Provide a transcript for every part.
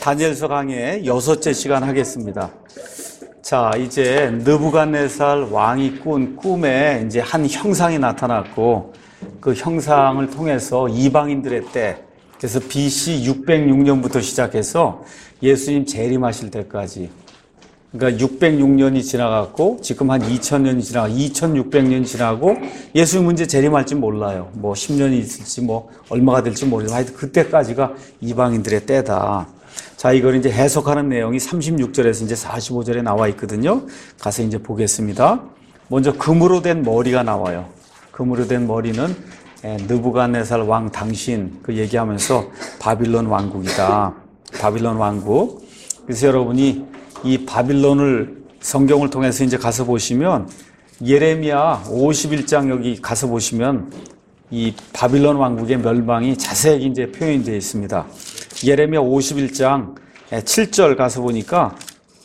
다니엘서 강의 6째 시간 하겠습니다. 자, 이제 느부갓네살 왕이 꾼 꿈에 이제 한 형상이 나타났고 그 형상을 통해서 이방인들의 때, 그래서 BC 606년부터 시작해서 예수님 재림하실 때까지, 그러니까 606년이 지나갔고 지금 한 2000년이 지나가 2600년이 지나고 예수님은 이제 재림할지 몰라요. 뭐 10년이 있을지 뭐 얼마가 될지 모르지만 하여튼 그때까지가 이방인들의 때다. 자, 이걸 이제 해석하는 내용이 36절에서 이제 45절에 나와 있거든요. 가서 이제 보겠습니다. 먼저 금으로 된 머리가 나와요. 금으로 된 머리는 느부갓네살 왕 당신 그 얘기하면서 바빌론 왕국이다. 바빌론 왕국. 그래서 여러분이 이 바빌론을 성경을 통해서 이제 가서 보시면 예레미야 51장 여기 가서 보시면 이 바빌론 왕국의 멸망이 자세히 이제 표현이 되어 있습니다. 예레미야 51장 7절 가서 보니까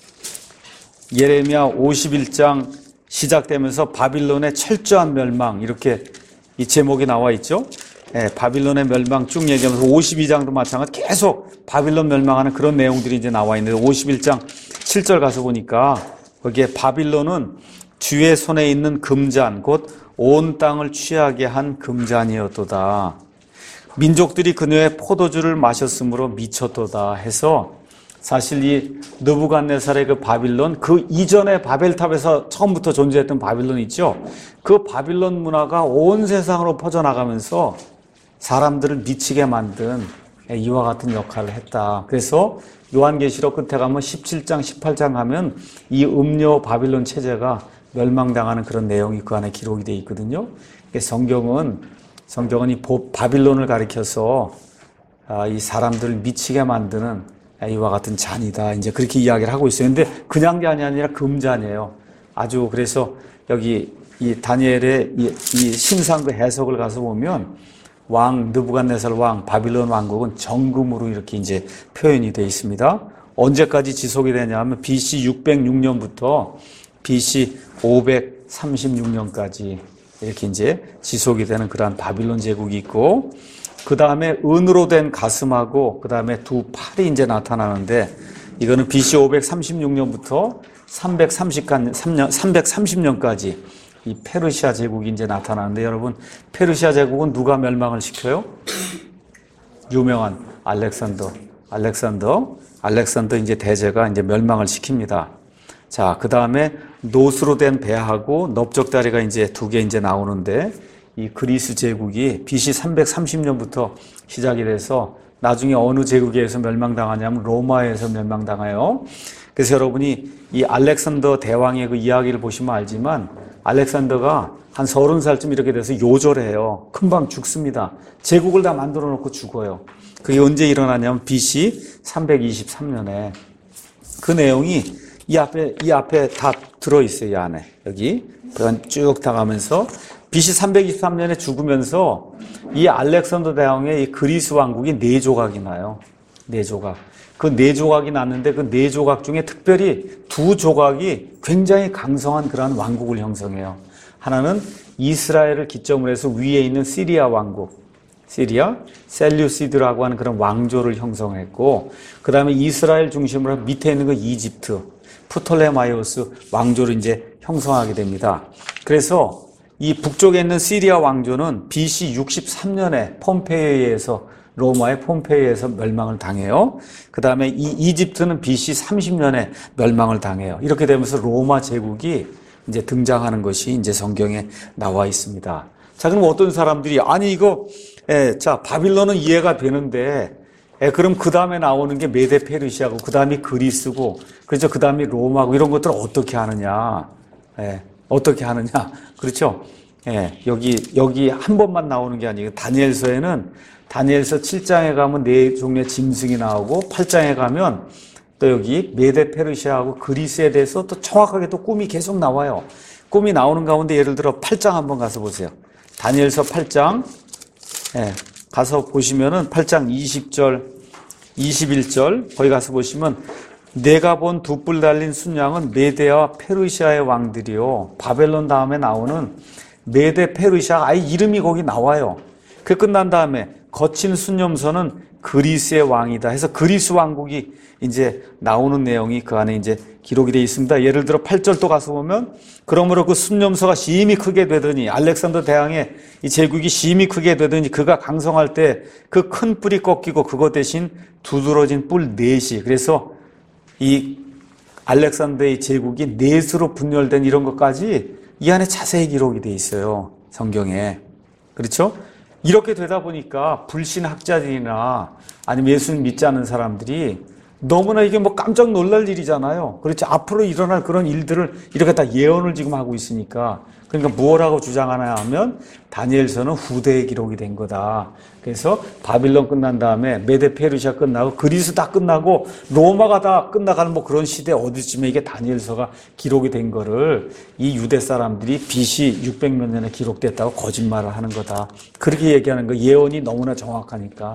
예레미야 51장 시작되면서 바빌론의 철저한 멸망 이렇게 이 제목이 나와 있죠. 바빌론의 멸망 쭉 얘기하면서 52장도 마찬가지 계속 바빌론 멸망하는 그런 내용들이 이제 나와 있는데 51장 7절 가서 보니까 거기에 바빌론은 주의 손에 있는 금잔 곧 온 땅을 취하게 한 금잔이었도다. 민족들이 그녀의 포도주를 마셨으므로 미쳤도다 해서 사실 이 느부갓네살의 그 바빌론 그 이전에 바벨탑에서 처음부터 존재했던 바빌론 있죠. 그 바빌론 문화가 온 세상으로 퍼져나가면서 사람들을 미치게 만든 이와 같은 역할을 했다. 그래서 요한계시록 끝에 가면 17장, 18장 가면 이 음료 바빌론 체제가 멸망당하는 그런 내용이 그 안에 기록이 되어 있거든요. 성경은 이 바빌론을 가리켜서 이 사람들을 미치게 만드는 이와 같은 잔이다. 이제 그렇게 이야기를 하고 있어요. 근데 그냥 잔이 아니라 금잔이에요. 아주 그래서 여기 이 다니엘의 이 신상그 해석을 가서 보면 왕 느부갓네살 왕 바빌론 왕국은 정금으로 이렇게 이제 표현이 되어 있습니다. 언제까지 지속이 되냐면 BC 606년부터 BC 536년까지 이렇게 이제 지속이 되는 그러한 바빌론 제국이 있고 그 다음에 은으로 된 가슴하고 그 다음에 두 팔이 이제 나타나는데 이거는 BC 536년부터 330년까지 이 페르시아 제국이 이제 나타나는데 여러분 페르시아 제국은 누가 멸망을 시켜요? 유명한 알렉산더 이제 대제가 이제 멸망을 시킵니다. 자, 그 다음에 노스로 된 배하고 넓적다리가 이제 두 개 이제 나오는데 이 그리스 제국이 BC 330년부터 시작이 돼서 나중에 어느 제국에 의해서 멸망당하냐면 로마에 의해서 멸망당해요. 그래서 여러분이 이 알렉산더 대왕의 그 이야기를 보시면 알지만 알렉산더가 한 30살쯤 이렇게 돼서 요절해요. 금방 죽습니다. 제국을 다 만들어 놓고 죽어요. 그게 언제 일어나냐면 BC 323년에 그 내용이 이 앞에 다 들어있어요, 이 안에. 여기. 쭉 다 가면서 BC 323년에 죽으면서 이 알렉산더 대왕의 이 그리스 왕국이 4조각이 나요. 4조각. 그 4조각이 났는데 그 4조각 중에 특별히 2조각이 굉장히 강성한 그러한 왕국을 형성해요. 하나는 이스라엘을 기점으로 해서 위에 있는 시리아 왕국. 셀류시드라고 하는 그런 왕조를 형성했고, 그 다음에 이스라엘 중심으로 밑에 있는 거 이집트, 프톨레마이오스 왕조를 이제 형성하게 됩니다. 그래서 이 북쪽에 있는 시리아 왕조는 BC 63년에 로마의 폼페이에서 멸망을 당해요. 그 다음에 이 이집트는 BC 30년에 멸망을 당해요. 이렇게 되면서 로마 제국이 이제 등장하는 것이 이제 성경에 나와 있습니다. 자, 그럼 어떤 사람들이 아니 이거 자 바빌론은 이해가 되는데 그럼 그 다음에 나오는 게 메데 페르시아고 그 다음이 그리스고 그렇죠. 그 다음이 로마고 이런 것들을 어떻게 하느냐? 어떻게 하느냐? 그렇죠. 여기 한 번만 나오는 게 아니고 다니엘서 7장에 가면 4종류의 짐승이 나오고 8장에 가면 또 여기 메데 페르시아하고 그리스에 대해서 또 정확하게 또 꿈이 계속 나와요. 꿈이 나오는 가운데 예를 들어 8장 한번 가서 보세요. 다니엘서 8장 가서 보시면은 8장 20절, 21절 거기 가서 보시면 내가 본 두 뿔 달린 순양은 메데와 페르시아의 왕들이요. 바벨론 다음에 나오는 메데 페르시아 아예 이름이 거기 나와요. 그 끝난 다음에 거친 순념소는 그리스의 왕이다 해서 그리스 왕국이 이제 나오는 내용이 그 안에 이제 기록이 되어 있습니다. 예를 들어 8절도 가서 보면 그러므로 그 숫념서가 심히 크게 되더니 알렉산더 대왕의 이 제국이 심히 크게 되더니 그가 강성할 때 그 큰 뿔이 꺾이고 그것 대신 두드러진 뿔 넷이 그래서 이 알렉산더의 제국이 넷으로 분열된 이런 것까지 이 안에 자세히 기록이 되어 있어요. 성경에. 그렇죠? 이렇게 되다 보니까 불신학자들이나 아니면 예수를 믿지 않는 사람들이 너무나 이게 뭐 깜짝 놀랄 일이잖아요. 그렇죠. 앞으로 일어날 그런 일들을 이렇게 다 예언을 지금 하고 있으니까. 그러니까 무엇라고 주장하나 하면 다니엘서는 후대에 기록이 된 거다. 그래서 바빌론 끝난 다음에 메데 페르시아 끝나고 그리스 다 끝나고 로마가 다 끝나가는 뭐 그런 시대 어디쯤에 이게 다니엘서가 기록이 된 거를 이 유대 사람들이 BC 600몇 년에 기록됐다고 거짓말을 하는 거다. 그렇게 얘기하는 거 예언이 너무나 정확하니까.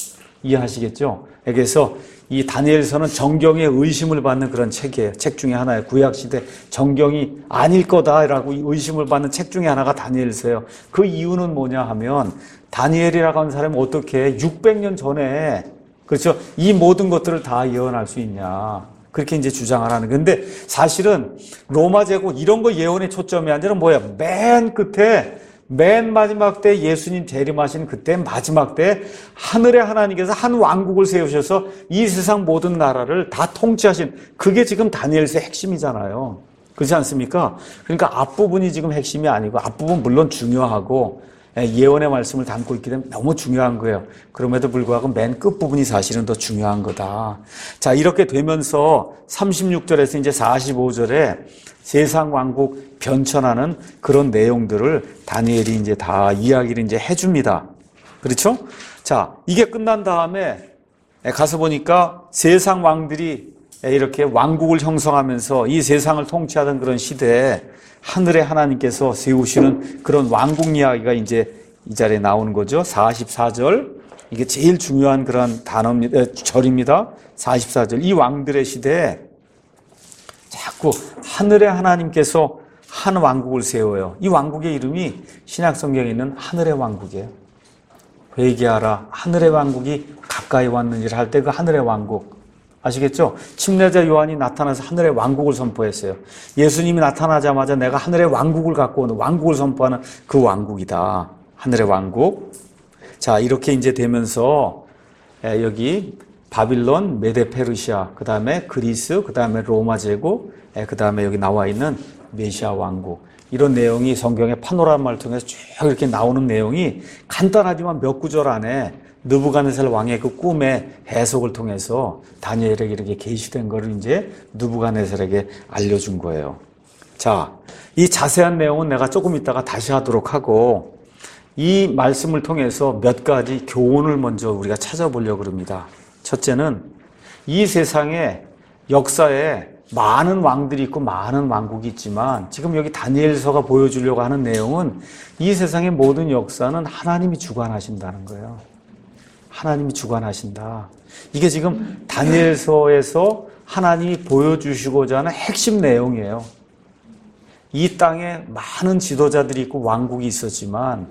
이해하시겠죠? 그래서 이 다니엘서는 정경에 의심을 받는 그런 책이에요. 책 중에 하나예요. 구약시대 정경이 아닐 거다라고 의심을 받는 책 중에 하나가 다니엘서예요. 그 이유는 뭐냐 하면 다니엘이라고 하는 사람이 어떻게 600년 전에 그렇죠? 이 모든 것들을 다 예언할 수 있냐. 그렇게 이제 주장을 하는 건데 사실은 로마 제국 이런 거 예언의 초점이 아니라 뭐야? 맨 끝에 맨 마지막 때 예수님 재림하신 그때 마지막 때 하늘의 하나님께서 한 왕국을 세우셔서 이 세상 모든 나라를 다 통치하신 그게 지금 다니엘서의 핵심이잖아요. 그렇지 않습니까? 그러니까 앞부분이 지금 핵심이 아니고 앞부분 물론 중요하고 예언의 말씀을 담고 있기 때문에 너무 중요한 거예요. 그럼에도 불구하고 맨 끝부분이 사실은 더 중요한 거다. 자, 이렇게 되면서 36절에서 이제 45절에 세상 왕국 변천하는 그런 내용들을 다니엘이 이제 다 이야기를 이제 해줍니다. 그렇죠? 자, 이게 끝난 다음에 가서 보니까 세상 왕들이 이렇게 왕국을 형성하면서 이 세상을 통치하던 그런 시대에 하늘의 하나님께서 세우시는 그런 왕국 이야기가 이제 이 자리에 나오는 거죠. 44절. 이게 제일 중요한 그런 절입니다. 44절. 이 왕들의 시대에 자꾸 하늘의 하나님께서 한 왕국을 세워요. 이 왕국의 이름이 신약 성경에 있는 하늘의 왕국이에요. 회개하라. 하늘의 왕국이 가까이 왔느니라 할 때 그 하늘의 왕국. 아시겠죠? 침례자 요한이 나타나서 하늘의 왕국을 선포했어요. 예수님이 나타나자마자 내가 하늘의 왕국을 갖고 오는 왕국을 선포하는 그 왕국이다. 하늘의 왕국. 자, 이렇게 이제 되면서 여기 바빌론, 메데 페르시아, 그 다음에 그리스, 그 다음에 로마 제국, 그 다음에 여기 나와 있는 메시아 왕국. 이런 내용이 성경의 파노라마를 통해서 쭉 이렇게 나오는 내용이 간단하지만 몇 구절 안에 느부갓네살 왕의 그 꿈의 해석을 통해서 다니엘에게 이렇게 계시된 거를 이제 느부갓네살에게 알려준 거예요. 자, 이 자세한 내용은 내가 조금 있다가 다시 하도록 하고 이 말씀을 통해서 몇 가지 교훈을 먼저 우리가 찾아보려고 합니다. 첫째는 이 세상의 역사에 많은 왕들이 있고 많은 왕국이 있지만 지금 여기 다니엘서가 보여주려고 하는 내용은 이 세상의 모든 역사는 하나님이 주관하신다는 거예요. 하나님이 주관하신다. 이게 지금 다니엘서에서 하나님이 보여주시고자 하는 핵심 내용이에요. 이 땅에 많은 지도자들이 있고 왕국이 있었지만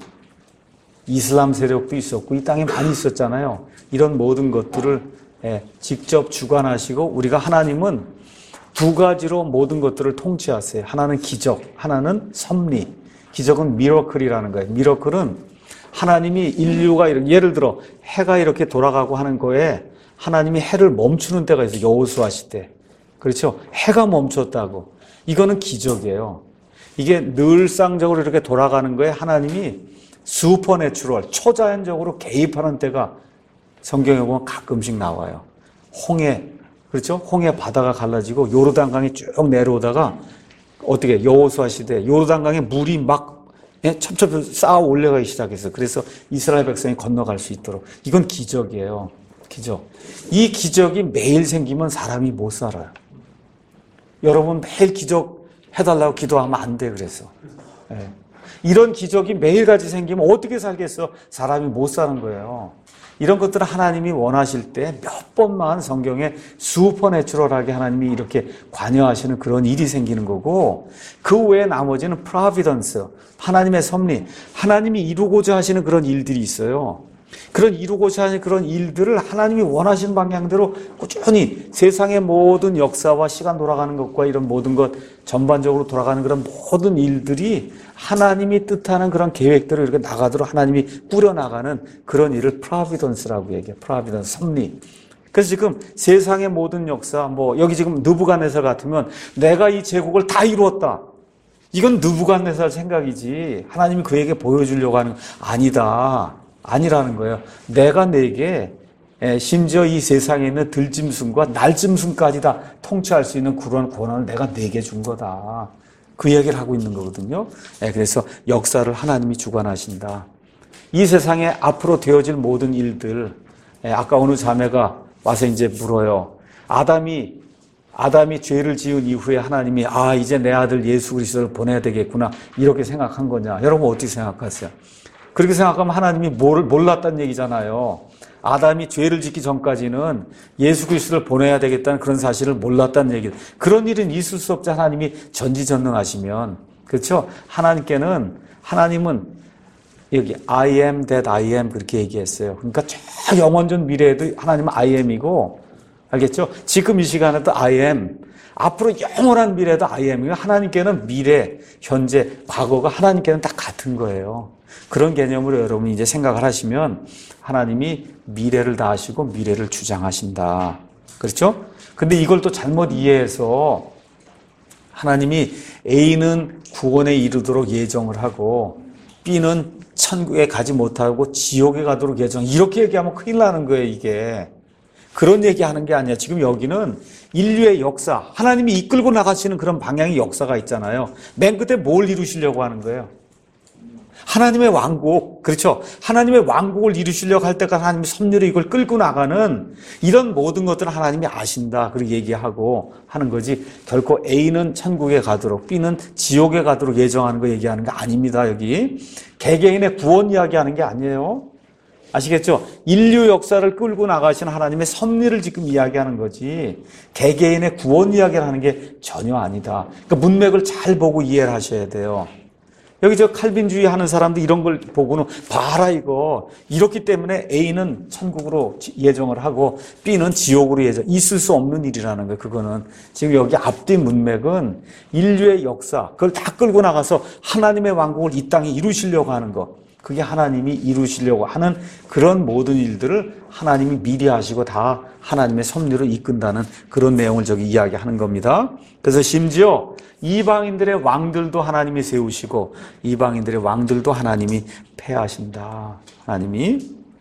이슬람 세력도 있었고 이 땅에 많이 있었잖아요. 이런 모든 것들을 직접 주관하시고 우리가 하나님은 두 가지로 모든 것들을 통치하세요. 하나는 기적, 하나는 섭리. 기적은 미러클이라는 거예요. 미러클은 하나님이 인류가 예를 들어 해가 이렇게 돌아가고 하는 거에 하나님이 해를 멈추는 때가 있어요. 여호수아 시대. 그렇죠? 해가 멈췄다고. 이거는 기적이에요. 이게 늘상적으로 이렇게 돌아가는 거에 하나님이 슈퍼내추럴, 초자연적으로 개입하는 때가 성경에 보면 가끔씩 나와요. 홍해, 그렇죠? 홍해 바다가 갈라지고 요르단강이 쭉 내려오다가 어떻게 여호수아 시대 요르단강에 물이 막 첩첩 쌓아 올라가기 시작했어요. 그래서 이스라엘 백성이 건너갈 수 있도록. 이건 기적이에요. 기적. 이 기적이 매일 생기면 사람이 못 살아요. 여러분 매일 기적 해달라고 기도하면 안 돼 그래서. 이런 기적이 매일같이 생기면 어떻게 살겠어? 사람이 못 사는 거예요. 이런 것들을 하나님이 원하실 때 몇 번만 성경에 슈퍼내추럴하게 하나님이 이렇게 관여하시는 그런 일이 생기는 거고 그 외에 나머지는 프로비던스, 하나님의 섭리, 하나님이 이루고자 하시는 그런 일들이 있어요. 그런 이루고자 하는 그런 일들을 하나님이 원하시는 방향대로 꾸준히 세상의 모든 역사와 시간 돌아가는 것과 이런 모든 것 전반적으로 돌아가는 그런 모든 일들이 하나님이 뜻하는 그런 계획대로 이렇게 나가도록 하나님이 꾸려나가는 그런 일을 프로비던스라고 얘기해요. 프로비던스, 섭리. 그래서 지금 세상의 모든 역사, 여기 지금 느부갓네살 같으면 내가 이 제국을 다 이루었다. 이건 느부갓네살 생각이지 하나님이 그에게 보여주려고 하는 아니다. 아니라는 거예요. 내가 내게 심지어 이 세상에 있는 들짐승과 날짐승까지 다 통치할 수 있는 그런 권한을 내가 내게 준 거다. 그 얘기를 하고 있는 거거든요. 그래서 역사를 하나님이 주관하신다. 이 세상에 앞으로 되어질 모든 일들, 아까 어느 자매가 와서 이제 물어요. 아담이 죄를 지은 이후에 하나님이 이제 내 아들 예수 그리스도를 보내야 되겠구나 이렇게 생각한 거냐. 여러분 어떻게 생각하세요? 그렇게 생각하면 하나님이 몰랐다는 얘기잖아요. 아담이 죄를 짓기 전까지는 예수 그리스도를 보내야 되겠다는 그런 사실을 몰랐다는 얘기예요. 그런 일은 있을 수 없지. 하나님이 전지전능하시면. 그렇죠? 하나님은 여기 I am that I am 그렇게 얘기했어요. 그러니까 저 영원전 미래에도 하나님은 I am이고, 알겠죠? 지금 이 시간에도 I am, 앞으로 영원한 미래도 I am이고, 하나님께는 미래, 현재, 과거가 하나님께는 다 같은 거예요. 그런 개념으로 여러분이 이제 생각을 하시면 하나님이 미래를 다 아시고 미래를 주장하신다. 그렇죠? 근데 이걸 또 잘못 이해해서 하나님이 A는 구원에 이르도록 예정을 하고 B는 천국에 가지 못하고 지옥에 가도록 예정, 이렇게 얘기하면 큰일 나는 거예요. 이게 그런 얘기하는 게 아니야. 지금 여기는 인류의 역사, 하나님이 이끌고 나가시는 그런 방향의 역사가 있잖아요. 맨 끝에 뭘 이루시려고 하는 거예요? 하나님의 왕국, 그렇죠? 하나님의 왕국을 이루시려고 할 때까지 하나님의 섭리로 이걸 끌고 나가는 이런 모든 것들은 하나님이 아신다. 그렇게 얘기하고 하는 거지. 결코 A는 천국에 가도록 B는 지옥에 가도록 예정하는 거 얘기하는 거 아닙니다. 여기 개개인의 구원 이야기하는 게 아니에요. 아시겠죠? 인류 역사를 끌고 나가시는 하나님의 섭리를 지금 이야기하는 거지 개개인의 구원 이야기를 하는 게 전혀 아니다. 그러니까 문맥을 잘 보고 이해를 하셔야 돼요. 여기 칼빈주의 하는 사람들 이런 걸 보고는 봐라 이거 이렇기 때문에 A는 천국으로 예정을 하고 B는 지옥으로 있을 수 없는 일이라는 거예요. 그거는 지금 여기 앞뒤 문맥은 인류의 역사 그걸 다 끌고 나가서 하나님의 왕국을 이 땅에 이루시려고 하는 거, 그게 하나님이 이루시려고 하는 그런 모든 일들을 하나님이 미리 하시고 다 하나님의 섭리로 이끈다는 그런 내용을 저기 이야기하는 겁니다. 그래서 심지어 이방인들의 왕들도 하나님이 세우시고 이방인들의 왕들도 하나님이 패하신다. 하나님이,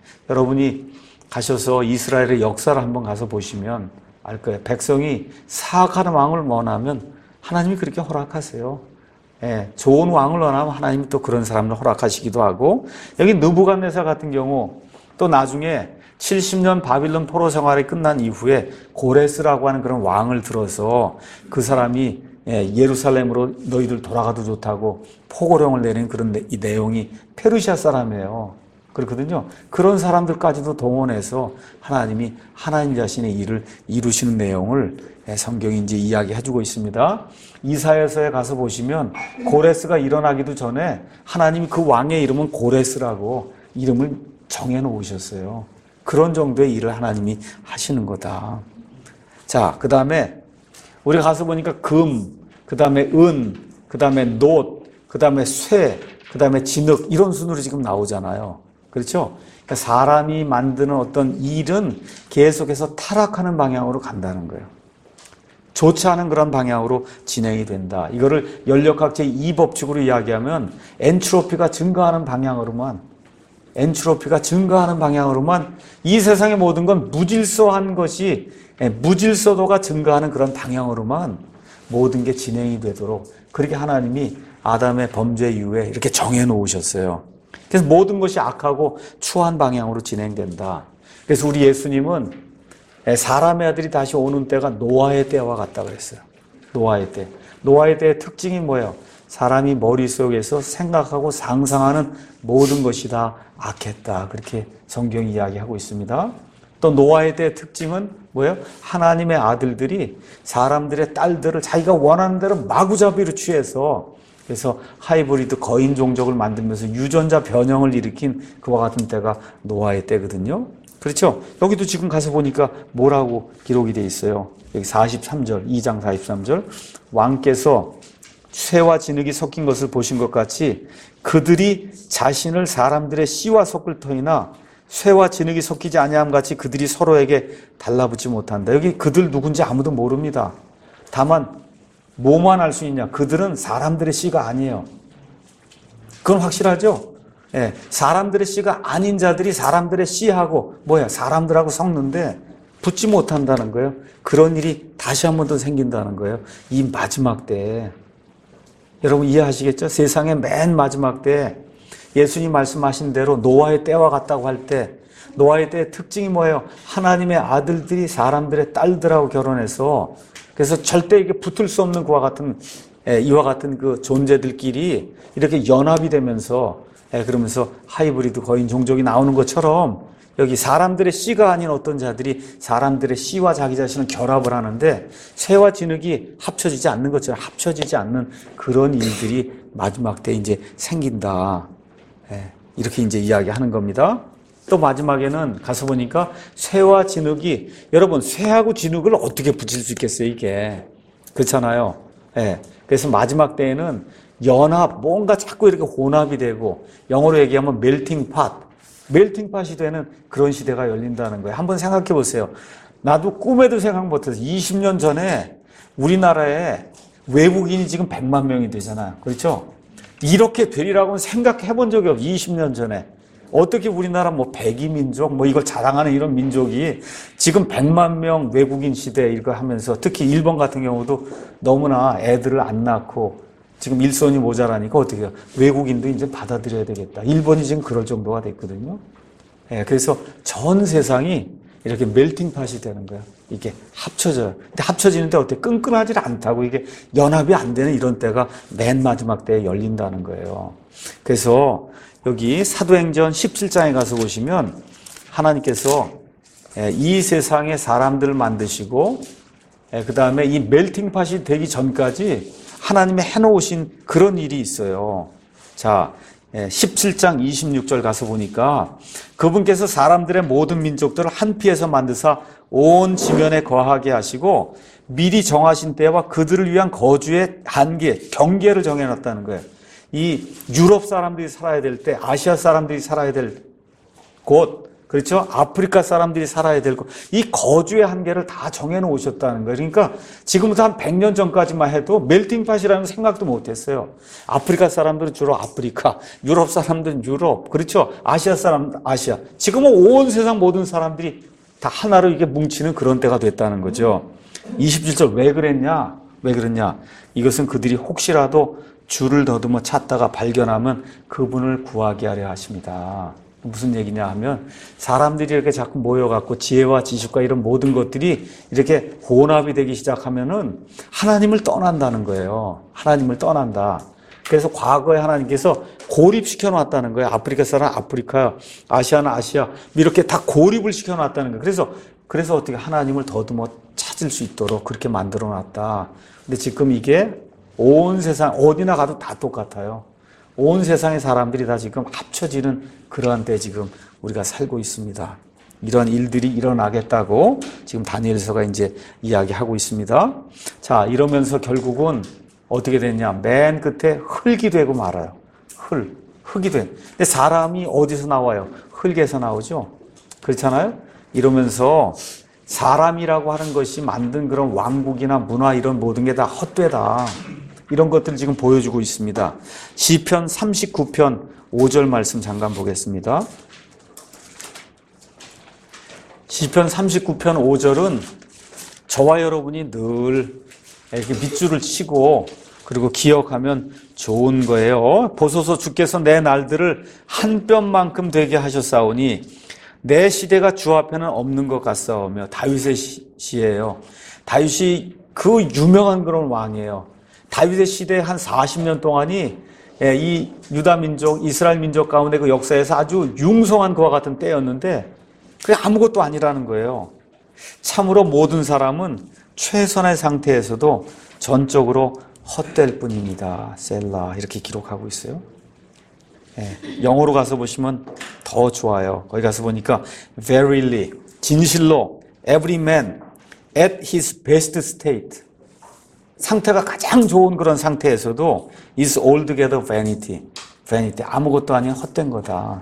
여러분이 가셔서 이스라엘의 역사를 한번 가서 보시면 알 거예요. 백성이 사악한 왕을 원하면 하나님이 그렇게 허락하세요. 좋은 왕을 원하면 하나님이 또 그런 사람을 허락하시기도 하고, 여기 느부갓네살 같은 경우 또 나중에 70년 바빌론 포로 생활이 끝난 이후에 고레스라고 하는 그런 왕을 들어서 그 사람이 예루살렘으로 너희들 돌아가도 좋다고 포고령을 내린 그런 이 내용이 페르시아 사람이에요. 그렇거든요. 그런 사람들까지도 동원해서 하나님이 하나님 자신의 일을 이루시는 내용을 성경이 이제 이야기해주고 있습니다. 이사야서에 가서 보시면 고레스가 일어나기도 전에 하나님이 그 왕의 이름은 고레스라고 이름을 정해놓으셨어요. 그런 정도의 일을 하나님이 하시는 거다. 자, 그 다음에 우리가 가서 보니까 금, 그 다음에 은, 그 다음에 놋, 그 다음에 쇠, 그 다음에 진흙, 이런 순으로 지금 나오잖아요. 그렇죠? 그러니까 사람이 만드는 어떤 일은 계속해서 타락하는 방향으로 간다는 거예요. 좋지 않은 그런 방향으로 진행이 된다. 이거를 연력학 제2법칙으로 이야기하면 엔트로피가 증가하는 방향으로만 이 세상의 모든 건 무질서한 것이 무질서도가 증가하는 그런 방향으로만 모든 게 진행이 되도록 그렇게 하나님이 아담의 범죄 이후에 이렇게 정해 놓으셨어요. 그래서 모든 것이 악하고 추한 방향으로 진행된다. 그래서 우리 예수님은 사람의 아들이 다시 오는 때가 노아의 때와 같다 그랬어요. 노아의 때. 노아의 때의 특징이 뭐예요? 사람이 머릿속에서 생각하고 상상하는 모든 것이 다 악했다. 그렇게 성경이 이야기하고 있습니다. 또 노아의 때의 특징은 뭐예요? 하나님의 아들들이 사람들의 딸들을 자기가 원하는 대로 마구잡이로 취해서 그래서 하이브리드 거인 종족을 만들면서 유전자 변형을 일으킨 그와 같은 때가 노아의 때거든요. 그렇죠? 여기도 지금 가서 보니까 뭐라고 기록이 돼 있어요. 여기 43절, 2장 43절. 왕께서 쇠와 진흙이 섞인 것을 보신 것 같이 그들이 자신을 사람들의 씨와 섞을 터이나 쇠와 진흙이 섞이지 아니함 같이 그들이 서로에게 달라붙지 못한다. 여기 그들 누군지 아무도 모릅니다. 다만 뭐만 알 수 있냐? 그들은 사람들의 씨가 아니에요. 그건 확실하죠? 예, 사람들의 씨가 아닌 자들이 사람들의 씨하고 사람들하고 섞는데 붙지 못한다는 거예요. 그런 일이 다시 한 번 더 생긴다는 거예요. 이 마지막 때에. 여러분 이해하시겠죠? 세상의 맨 마지막 때에 예수님 말씀하신 대로 노아의 때와 같다고 할 때 노아의 때의 특징이 뭐예요? 하나님의 아들들이 사람들의 딸들하고 결혼해서 그래서 절대 이게 붙을 수 없는 그와 같은 이와 같은 그 존재들끼리 이렇게 연합이 되면서 그러면서 하이브리드 거인 종족이 나오는 것처럼 여기 사람들의 씨가 아닌 어떤 자들이 사람들의 씨와 자기 자신을 결합을 하는데 쇠와 진흙이 합쳐지지 않는 것처럼 합쳐지지 않는 그런 일들이 마지막 때 이제 생긴다. 이렇게 이제 이야기하는 겁니다. 또 마지막에는 가서 보니까 쇠와 진흙이 여러분 쇠하고 진흙을 어떻게 붙일 수 있겠어요 이게 그렇잖아요. 그래서 마지막 때에는 연합 뭔가 자꾸 이렇게 혼합이 되고 영어로 얘기하면 멜팅 팟이 되는 그런 시대가 열린다는 거예요. 한번 생각해 보세요. 나도 꿈에도 생각 못해서 20년 전에 우리나라에 외국인이 지금 100만 명이 되잖아요. 그렇죠? 이렇게 되리라고는 생각해 본 적이 없어요. 20년 전에. 어떻게 우리나라 백이민족 이걸 자랑하는 이런 민족이 지금 100만 명 외국인 시대 이거 하면서 특히 일본 같은 경우도 너무나 애들을 안 낳고 지금 일손이 모자라니까 어떻게 해요? 외국인도 이제 받아들여야 되겠다. 일본이 지금 그럴 정도가 됐거든요. 그래서 전 세상이 이렇게 멜팅팟이 되는 거예요. 이게 합쳐져요. 근데 합쳐지는데 어때? 끈끈하지 않다고 이게 연합이 안 되는 이런 때가 맨 마지막 때에 열린다는 거예요. 그래서 여기 사도행전 17장에 가서 보시면 하나님께서 이 세상에 사람들을 만드시고 그 다음에 이 멜팅팟이 되기 전까지 하나님이 해놓으신 그런 일이 있어요. 자, 17장 26절 가서 보니까 그분께서 사람들의 모든 민족들을 한 피에서 만드사 온 지면에 거하게 하시고 미리 정하신 때와 그들을 위한 거주의 한계, 경계를 정해놨다는 거예요. 이 유럽 사람들이 살아야 될 때, 아시아 사람들이 살아야 될 곳, 그렇죠? 아프리카 사람들이 살아야 될 곳, 이 거주의 한계를 다 정해놓으셨다는 거예요. 그러니까 지금부터 한 100년 전까지만 해도 멜팅팟이라는 생각도 못했어요. 아프리카 사람들은 주로 아프리카, 유럽 사람들은 유럽, 그렇죠? 아시아 사람들 아시아. 지금은 온 세상 모든 사람들이 다 하나로 이게 뭉치는 그런 때가 됐다는 거죠. 27절 왜 그랬냐? 왜 그랬냐? 이것은 그들이 혹시라도 주를 더듬어 찾다가 발견하면 그분을 구하게 하려 하십니다. 무슨 얘기냐 하면 사람들이 이렇게 자꾸 모여갖고 지혜와 지식과 이런 모든 것들이 이렇게 혼합이 되기 시작하면은 하나님을 떠난다는 거예요. 하나님을 떠난다. 그래서 과거에 하나님께서 고립시켜 놨다는 거예요. 아프리카 사람 아프리카, 아시아는 아시아 이렇게 다 고립을 시켜 놨다는 거예요. 그래서 어떻게 하나님을 더듬어 찾을 수 있도록 그렇게 만들어 놨다. 근데 지금 이게 온 세상 어디나 가도 다 똑같아요. 온 세상의 사람들이 다 지금 합쳐지는 그러한 때 지금 우리가 살고 있습니다. 이런 일들이 일어나겠다고 지금 다니엘서가 이제 이야기하고 있습니다. 자, 이러면서 결국은 어떻게 됐냐? 맨 끝에 흙이 되고 말아요. 흙이 돼. 근데 사람이 어디서 나와요? 흙에서 나오죠. 그렇잖아요? 이러면서 사람이라고 하는 것이 만든 그런 왕국이나 문화 이런 모든 게 다 헛되다. 이런 것들을 지금 보여주고 있습니다. 시편 39편 5절 말씀 잠깐 보겠습니다. 시편 39편 5절은 저와 여러분이 늘 이렇게 밑줄을 치고 그리고 기억하면 좋은 거예요. 보소서 주께서 내 날들을 한 뼘만큼 되게 하셨사오니 내 시대가 주 앞에는 없는 것 같사오며 다윗의 시예요. 다윗이 그 유명한 그런 왕이에요. 다윗의 시대에 한 40년 동안이 이 유다 민족, 이스라엘 민족 가운데 그 역사에서 아주 융성한 그와 같은 때였는데 그게 아무것도 아니라는 거예요. 참으로 모든 사람은 최선의 상태에서도 전적으로 헛될 뿐입니다. 셀라 이렇게 기록하고 있어요. 영어로 가서 보시면 더 좋아요. 거기 가서 보니까 verily, 진실로 every man at his best state, 상태가 가장 좋은 그런 상태에서도 is altogether vanity, 아무것도 아닌 헛된 거다.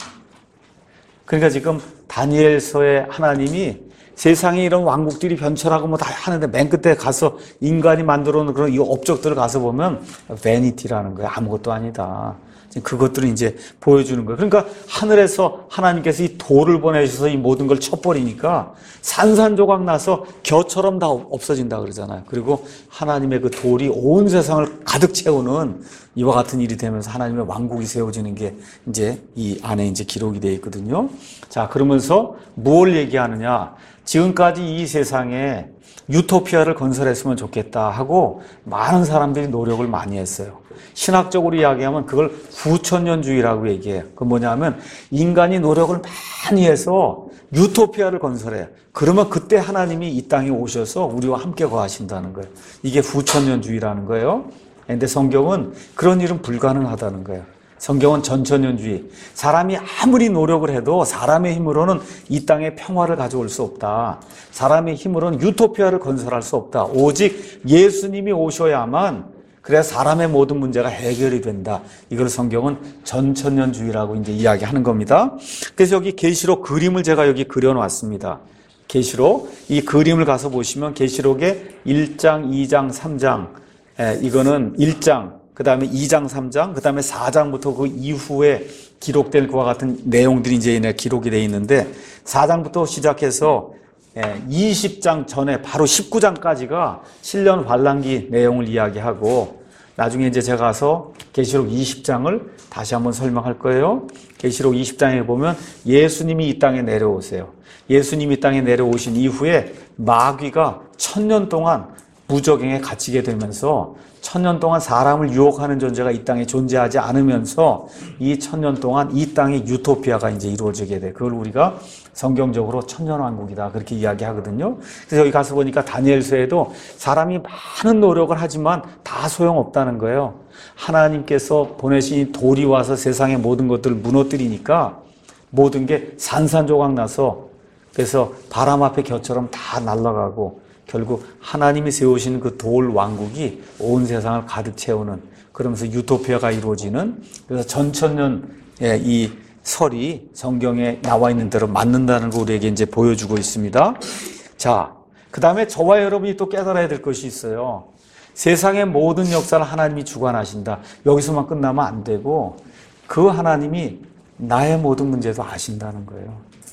그러니까 지금 다니엘서에 하나님이 세상에 이런 왕국들이 변천하고 뭐 다 하는데 맨 끝에 가서 인간이 만들어 놓은 그런 이 업적들을 가서 보면 vanity라는 거예요. 아무것도 아니다. 그것들을 이제 보여주는 거예요. 그러니까 하늘에서 하나님께서 이 돌을 보내주셔서 이 모든 걸 쳐버리니까 산산조각 나서 겨처럼 다 없어진다 그러잖아요. 그리고 하나님의 그 돌이 온 세상을 가득 채우는 이와 같은 일이 되면서 하나님의 왕국이 세워지는 게 이제 이 안에 이제 기록이 되어 있거든요. 자, 그러면서 뭘 얘기하느냐? 지금까지 이 세상에 유토피아를 건설했으면 좋겠다 하고 많은 사람들이 노력을 많이 했어요. 신학적으로 이야기하면 그걸 후천년주의라고 얘기해요. 그 뭐냐면 인간이 노력을 많이 해서 유토피아를 건설해요. 그러면 그때 하나님이 이 땅에 오셔서 우리와 함께 거하신다는 거예요. 이게 후천년주의라는 거예요. 그런데 성경은 그런 일은 불가능하다는 거예요. 성경은 전천년주의. 사람이 아무리 노력을 해도 사람의 힘으로는 이 땅에 평화를 가져올 수 없다. 사람의 힘으로는 유토피아를 건설할 수 없다. 오직 예수님이 오셔야만 그래야 사람의 모든 문제가 해결이 된다. 이걸 성경은 전천년주의라고 이제 이야기하는 겁니다. 그래서 여기 계시록 그림을 제가 여기 그려놨습니다. 계시록 이 그림을 가서 보시면 계시록의 1장, 2장, 3장 이거는 1장, 그 다음에 2장, 3장, 그 다음에 4장부터 그 이후에 기록될 것과 같은 내용들이 이제 기록이 되어 있는데 4장부터 시작해서 20장 전에 바로 19장까지가 신년 환란기 내용을 이야기하고 나중에 이제 제가 가서 계시록 20장을 다시 한번 설명할 거예요. 계시록 20장에 보면 예수님이 이 땅에 내려오세요. 예수님이 이 땅에 내려오신 이후에 마귀가 1000년 동안 무적행에 갇히게 되면서 1000년 동안 사람을 유혹하는 존재가 이 땅에 존재하지 않으면서 이 1000년 동안 이 땅에 유토피아가 이제 이루어지게 돼. 그걸 우리가 성경적으로 천년왕국이다 그렇게 이야기하거든요. 그래서 여기 가서 보니까 다니엘서에도 사람이 많은 노력을 하지만 다 소용없다는 거예요. 하나님께서 보내신 이 돌이 와서 세상의 모든 것들을 무너뜨리니까 모든 게 산산조각 나서 그래서 바람 앞에 겨처럼 다 날아가고 결국 하나님이 세우신 그 돌 왕국이 온 세상을 가득 채우는 그러면서 유토피아가 이루어지는 그래서 전천년의 이 설이 성경에 나와 있는 대로 맞는다는 걸 우리에게 이제 보여주고 있습니다. 자, 그 다음에 저와 여러분이 또 깨달아야 될 것이 있어요. 세상의 모든 역사를 하나님이 주관하신다. 여기서만 끝나면 안 되고 그 하나님이 나의 모든 문제도 아신다는 거예요.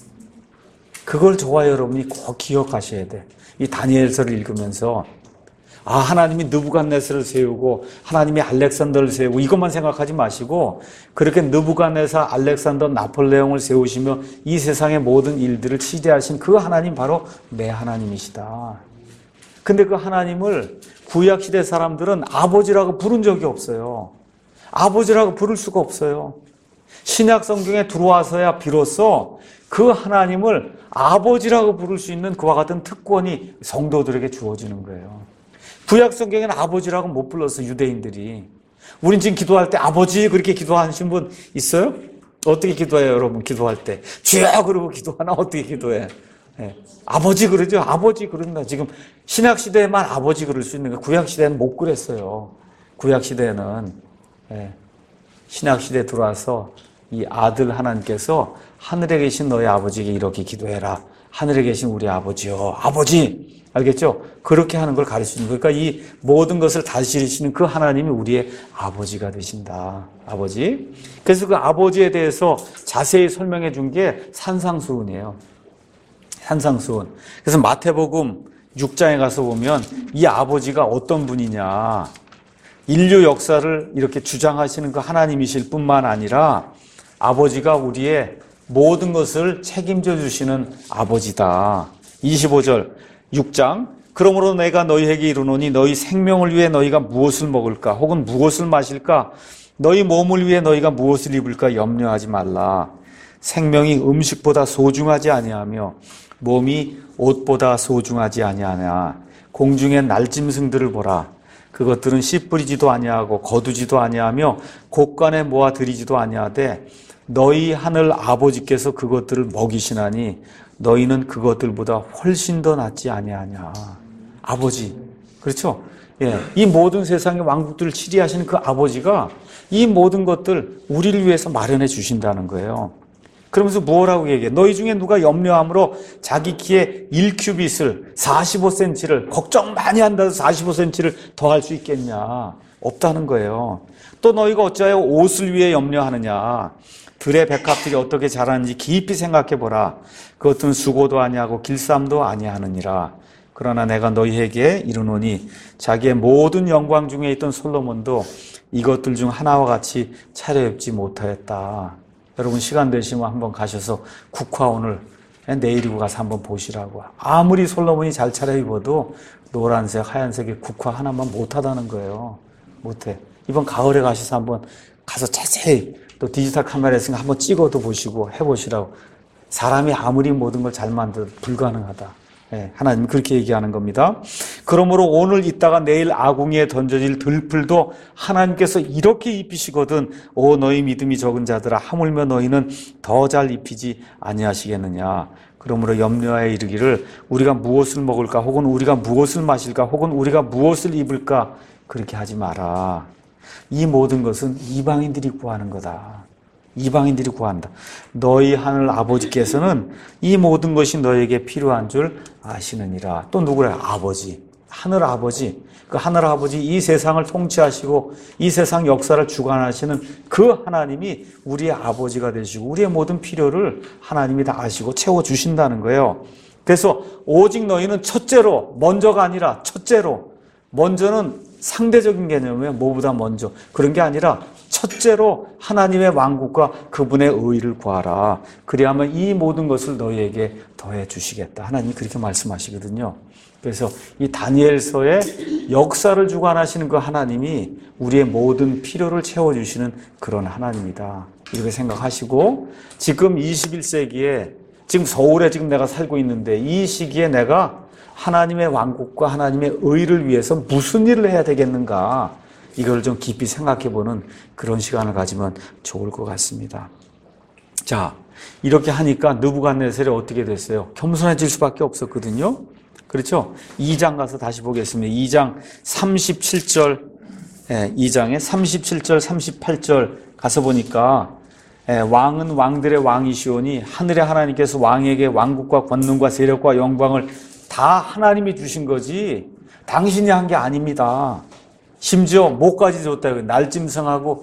그걸 저와 여러분이 꼭 기억하셔야 돼. 이 다니엘서를 읽으면서 하나님이 느부갓네살을 세우고 하나님이 알렉산더를 세우고 이것만 생각하지 마시고 그렇게 느부갓네살, 알렉산더, 나폴레옹을 세우시며 이 세상의 모든 일들을 치대하신 그 하나님 바로 내 하나님이시다. 근데 그 하나님을 구약시대 사람들은 아버지라고 부른 적이 없어요. 아버지라고 부를 수가 없어요. 신약 성경에 들어와서야 비로소 그 하나님을 아버지라고 부를 수 있는 그와 같은 특권이 성도들에게 주어지는 거예요. 구약 성경에는 아버지라고 못 불렀어, 유대인들이. 우린 지금 기도할 때 아버지 그렇게 기도하신 분 있어요? 어떻게 기도해요, 여러분? 기도할 때 주여 그러고 기도하나? 어떻게 기도해? 아버지 그러죠. 아버지 그런다. 지금 신약 시대에만 아버지 그럴 수 있는 거예요. 구약 시대는 못 그랬어요. 구약 시대는 신약 시대에 들어와서 이 아들 하나님께서 하늘에 계신 너희 아버지에게 이렇게 기도해라. 하늘에 계신 우리 아버지요. 아버지! 알겠죠? 그렇게 하는 걸 가르치는 거예요. 그러니까 이 모든 것을 다스리시는 그 하나님이 우리의 아버지가 되신다. 아버지. 그래서 그 아버지에 대해서 자세히 설명해 준 게 산상수훈이에요. 산상수훈. 그래서 마태복음 6장에 가서 보면 이 아버지가 어떤 분이냐. 인류 역사를 이렇게 주장하시는 그 하나님이실 뿐만 아니라 아버지가 우리의 모든 것을 책임져 주시는 아버지다. 25절 6장 그러므로 내가 너희에게 이르노니 너희 생명을 위해 너희가 무엇을 먹을까 혹은 무엇을 마실까 너희 몸을 위해 너희가 무엇을 입을까 염려하지 말라. 생명이 음식보다 소중하지 아니하며 몸이 옷보다 소중하지 아니하냐. 공중의 날짐승들을 보라. 그것들은 씨 뿌리지도 아니하고 거두지도 아니하며 곳간에 모아 들이지도 아니하되 너희 하늘 아버지께서 그것들을 먹이시나니 너희는 그것들보다 훨씬 더 낫지 아니하냐. 아버지. 그렇죠? 예. 이 모든 세상의 왕국들을 치리하시는 그 아버지가 이 모든 것들 우리를 위해서 마련해 주신다는 거예요. 그러면서 뭐라고 얘기해? 너희 중에 누가 염려함으로 자기 키에 1큐빗을 45cm를 걱정 많이 한다서 45cm를 더 할 수 있겠냐? 없다는 거예요. 또 너희가 어찌하여 옷을 위해 염려하느냐? 들의 백합들이 어떻게 자라는지 깊이 생각해 보라. 그것들은 수고도 아니하고 길쌈도 아니하느니라. 그러나 내가 너희에게 이르노니 자기의 모든 영광 중에 있던 솔로몬도 이것들 중 하나와 같이 차려입지 못하였다. 여러분 시간 되시면 한번 가셔서 국화원을 내일이고 가서 한번 보시라고. 아무리 솔로몬이 잘 차려입어도 노란색, 하얀색의 국화 하나만 못하다는 거예요. 못해. 이번 가을에 가셔서 한번 가서 자세히 또 디지털 카메라에 있으니까 한번 찍어도 보시고 해보시라고. 사람이 아무리 모든 걸 잘 만들어도 불가능하다. 예, 하나님이 그렇게 얘기하는 겁니다. 그러므로 오늘 있다가 내일 아궁이에 던져질 들풀도 하나님께서 이렇게 입히시거든. 오 너희 믿음이 적은 자들아, 하물며 너희는 더 잘 입히지 아니하시겠느냐. 그러므로 염려하여 이르기를 우리가 무엇을 먹을까, 혹은 우리가 무엇을 마실까, 혹은 우리가 무엇을 입을까, 그렇게 하지 마라. 이 모든 것은 이방인들이 구하는 거다. 이방인들이 구한다. 너희 하늘 아버지께서는 이 모든 것이 너에게 필요한 줄 아시느니라. 또 누구래요? 아버지. 하늘 아버지. 그 하늘 아버지, 이 세상을 통치하시고 이 세상 역사를 주관하시는 그 하나님이 우리의 아버지가 되시고 우리의 모든 필요를 하나님이 다 아시고 채워주신다는 거예요. 그래서 오직 너희는 첫째로, 먼저가 아니라 첫째로, 먼저는 상대적인 개념이에요. 뭐보다 먼저. 그런 게 아니라 첫째로 하나님의 왕국과 그분의 의의를 구하라. 그리하면 이 모든 것을 너희에게 더해 주시겠다. 하나님이 그렇게 말씀하시거든요. 그래서 이 다니엘서의 역사를 주관하시는 그 하나님이 우리의 모든 필요를 채워주시는 그런 하나님이다. 이렇게 생각하시고, 지금 21세기에 지금 서울에 지금 내가 살고 있는데 이 시기에 내가 하나님의 왕국과 하나님의 의를 위해서 무슨 일을 해야 되겠는가, 이걸 좀 깊이 생각해보는 그런 시간을 가지면 좋을 것 같습니다. 자, 이렇게 하니까 느부갓네살이 어떻게 됐어요? 겸손해질 수밖에 없었거든요. 그렇죠? 2장 가서 다시 보겠습니다. 2장 37절, 2장에 37절, 38절 가서 보니까 왕은 왕들의 왕이시오니 하늘의 하나님께서 왕에게 왕국과 권능과 세력과 영광을 다 하나님이 주신 거지 당신이 한 게 아닙니다. 심지어 목까지 줬다. 날짐승하고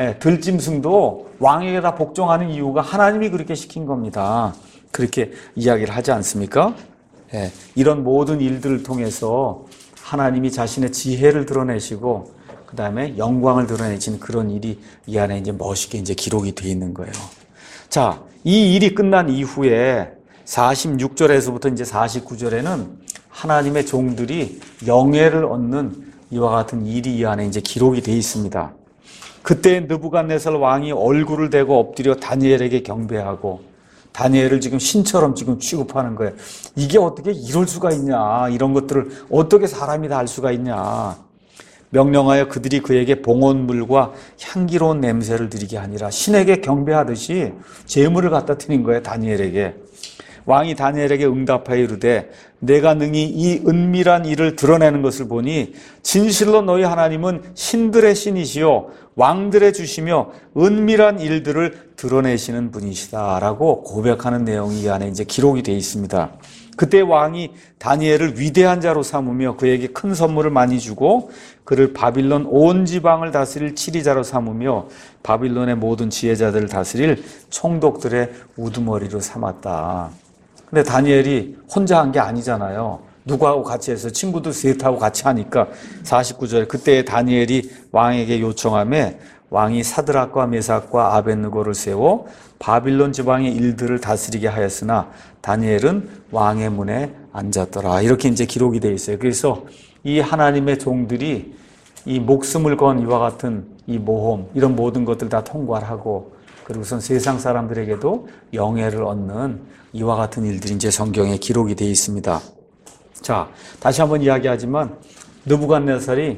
들짐승도 왕에게 다 복종하는 이유가 하나님이 그렇게 시킨 겁니다. 그렇게 이야기를 하지 않습니까? 이런 모든 일들을 통해서 하나님이 자신의 지혜를 드러내시고 그 다음에 영광을 드러내신 그런 일이 이 안에 이제 멋있게 이제 기록이 되어 있는 거예요. 자, 이 일이 끝난 이후에 46절에서부터 이제 49절에는 하나님의 종들이 영예를 얻는 이와 같은 일이 이 안에 이제 기록이 되어 있습니다. 그때 느부갓네살 왕이 얼굴을 대고 엎드려 다니엘에게 경배하고 다니엘을 지금 신처럼 지금 취급하는 거예요. 이게 어떻게 이럴 수가 있냐. 이런 것들을 어떻게 사람이 다 알 수가 있냐. 명령하여 그들이 그에게 봉헌물과 향기로운 냄새를 드리게 하니라. 신에게 경배하듯이 제물을 갖다 드린 거예요. 다니엘에게. 왕이 다니엘에게 응답하여 이르되 내가 능히 이 은밀한 일을 드러내는 것을 보니 진실로 너희 하나님은 신들의 신이시요 왕들의 주시며 은밀한 일들을 드러내시는 분이시다라고 고백하는 내용이 이 안에 이제 기록이 되어 있습니다. 그때 왕이 다니엘을 위대한 자로 삼으며 그에게 큰 선물을 많이 주고 그를 바빌론 온 지방을 다스릴 치리자로 삼으며 바빌론의 모든 지혜자들을 다스릴 총독들의 우두머리로 삼았다. 근데 다니엘이 혼자 한 게 아니잖아요. 누구하고 같이 해서 친구들 셋하고 같이 하니까 49절 그때 다니엘이 왕에게 요청하며 왕이 사드락과 메삭과 아벳느고를 세워 바빌론 지방의 일들을 다스리게 하였으나 다니엘은 왕의 문에 앉았더라. 이렇게 이제 기록이 되어 있어요. 그래서 이 하나님의 종들이 이 목숨을 건 이와 같은 이 모험 이런 모든 것들 다 통과를 하고 그리고선 세상 사람들에게도 영예를 얻는 이와 같은 일들이 이제 성경에 기록이 되어 있습니다. 자, 다시 한번 이야기하지만 느부갓네살이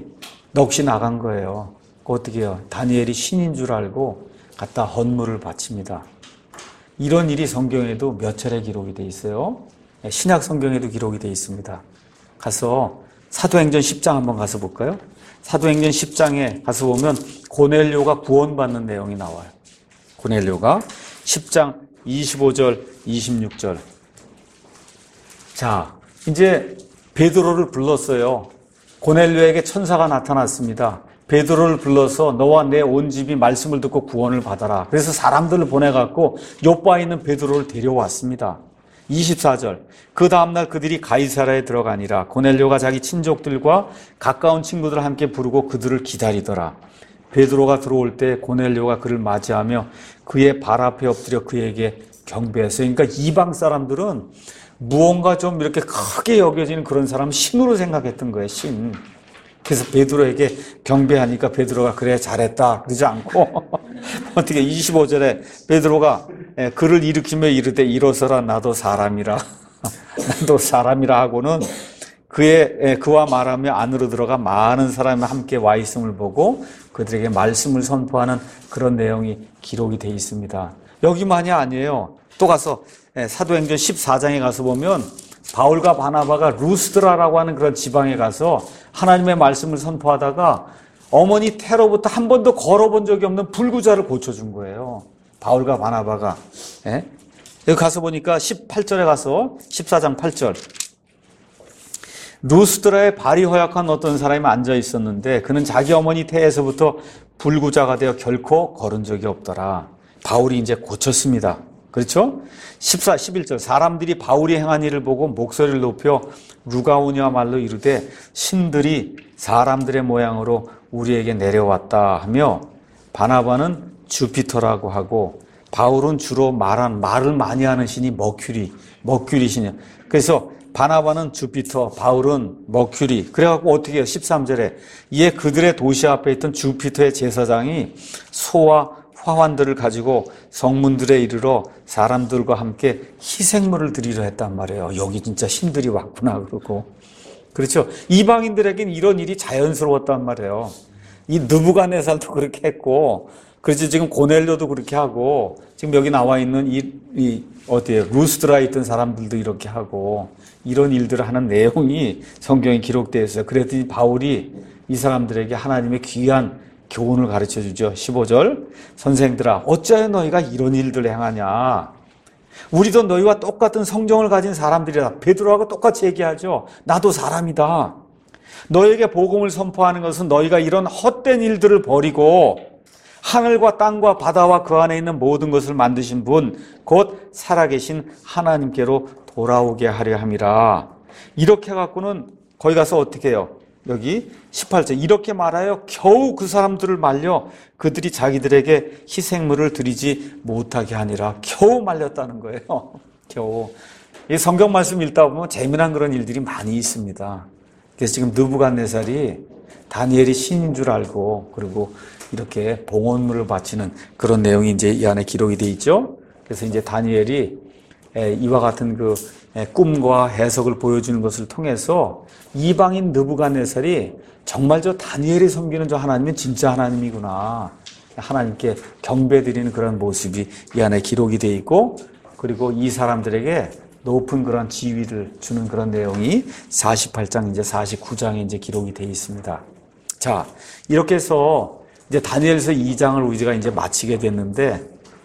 넋이 나간 거예요. 어떻게 해요? 다니엘이 신인 줄 알고 갖다 헌물을 바칩니다. 이런 일이 성경에도 몇 차례 기록이 돼 있어요. 신약 성경에도 기록이 돼 있습니다. 가서 사도행전 10장 한번 가서 볼까요? 사도행전 10장에 가서 보면 고넬료가 구원받는 내용이 나와요. 고넬료가 10장 25절, 26절. 자, 이제 베드로를 불렀어요. 고넬료에게 천사가 나타났습니다. 베드로를 불러서 너와 내 온 집이 말씀을 듣고 구원을 받아라. 그래서 사람들을 보내갖고 요바에 있는 베드로를 데려왔습니다. 24절. 그 다음날 그들이 가이사라에 들어가니라. 고넬료가 자기 친족들과 가까운 친구들을 함께 부르고 그들을 기다리더라. 베드로가 들어올 때 고넬료가 그를 맞이하며 그의 발 앞에 엎드려 그에게 경배했어요. 그러니까 이방 사람들은 무언가 좀 이렇게 크게 여겨지는 그런 사람 신으로 생각했던 거예요. 신. 그래서 베드로에게 경배하니까 베드로가 그래 잘했다 그러지 않고 어떻게 25절에 베드로가 그를 일으키며 이르되 일어서라 나도 사람이라 나도 사람이라 하고는 그와 말하며 안으로 들어가 많은 사람이 함께 와 있음을 보고 그들에게 말씀을 선포하는 그런 내용이 기록이 되어 있습니다. 여기만이 아니에요. 또 가서 사도행전 14장에 가서 보면 바울과 바나바가 루스드라라고 하는 그런 지방에 가서 하나님의 말씀을 선포하다가 어머니 태로부터 한 번도 걸어본 적이 없는 불구자를 고쳐준 거예요. 바울과 바나바가. 여기 가서 보니까 18절에 가서 14장 8절. 루스드라에 발이 허약한 어떤 사람이 앉아 있었는데 그는 자기 어머니 태에서부터 불구자가 되어 결코 걸은 적이 없더라. 바울이 이제 고쳤습니다. 그렇죠? 11절. 사람들이 바울이 행한 일을 보고 목소리를 높여 루가오니아 말로 이르되 신들이 사람들의 모양으로 우리에게 내려왔다 하며 바나바는 주피터라고 하고 바울은 주로 말을 많이 하는 신이 머큐리 신이에요. 그래서 바나바는 주피터, 바울은 머큐리. 그래갖고 어떻게 해요? 13절에 이에 그들의 도시 앞에 있던 주피터의 제사장이 소와 화환들을 가지고 성문들에 이르러 사람들과 함께 희생물을 드리려 했단 말이에요. 여기 진짜 신들이 왔구나 그러고. 그렇죠. 이방인들에겐 이런 일이 자연스러웠단 말이에요. 이 느부갓네살도 그렇게 했고, 그렇지 지금 고넬료도 그렇게 하고, 지금 여기 나와 있는 어디에 루스드라에 있던 사람들도 이렇게 하고, 이런 일들을 하는 내용이 성경에 기록되어 있어요. 그랬더니 바울이 이 사람들에게 하나님의 귀한 교훈을 가르쳐 주죠. 15절. 선생들아, 어찌하여 너희가 이런 일들을 행하냐? 우리도 너희와 똑같은 성정을 가진 사람들이라. 베드로하고 똑같이 얘기하죠. 나도 사람이다. 너희에게 복음을 선포하는 것은 너희가 이런 헛된 일들을 버리고 하늘과 땅과 바다와 그 안에 있는 모든 것을 만드신 분, 곧 살아계신 하나님께로 돌아오게 하려 함이라. 이렇게 해갖고는 거기 가서 어떻게 해요? 여기 18절. 이렇게 말하여 겨우 그 사람들을 말려 그들이 자기들에게 희생물을 드리지 못하게 하니라. 겨우 말렸다는 거예요. 겨우. 이 성경 말씀 읽다 보면 재미난 그런 일들이 많이 있습니다. 그래서 지금 느부갓네살이 다니엘이 신인 줄 알고 그리고 이렇게 봉헌물을 바치는 그런 내용이 이제 이 안에 기록이 돼 있죠. 그래서 이제 다니엘이 이와 같은 그 꿈과 해석을 보여주는 것을 통해서 이방인 느부갓네살이 정말 저 다니엘이 섬기는 저 하나님은 진짜 하나님이구나. 하나님께 경배드리는 그런 모습이 이 안에 기록이 돼 있고, 그리고 이 사람들에게 높은 그런 지위를 주는 그런 내용이 48장 이제 49장에 이제 기록이 돼 있습니다. 자, 이렇게 해서 이제 다니엘서 2장을 우리가 이제 마치게 됐는데,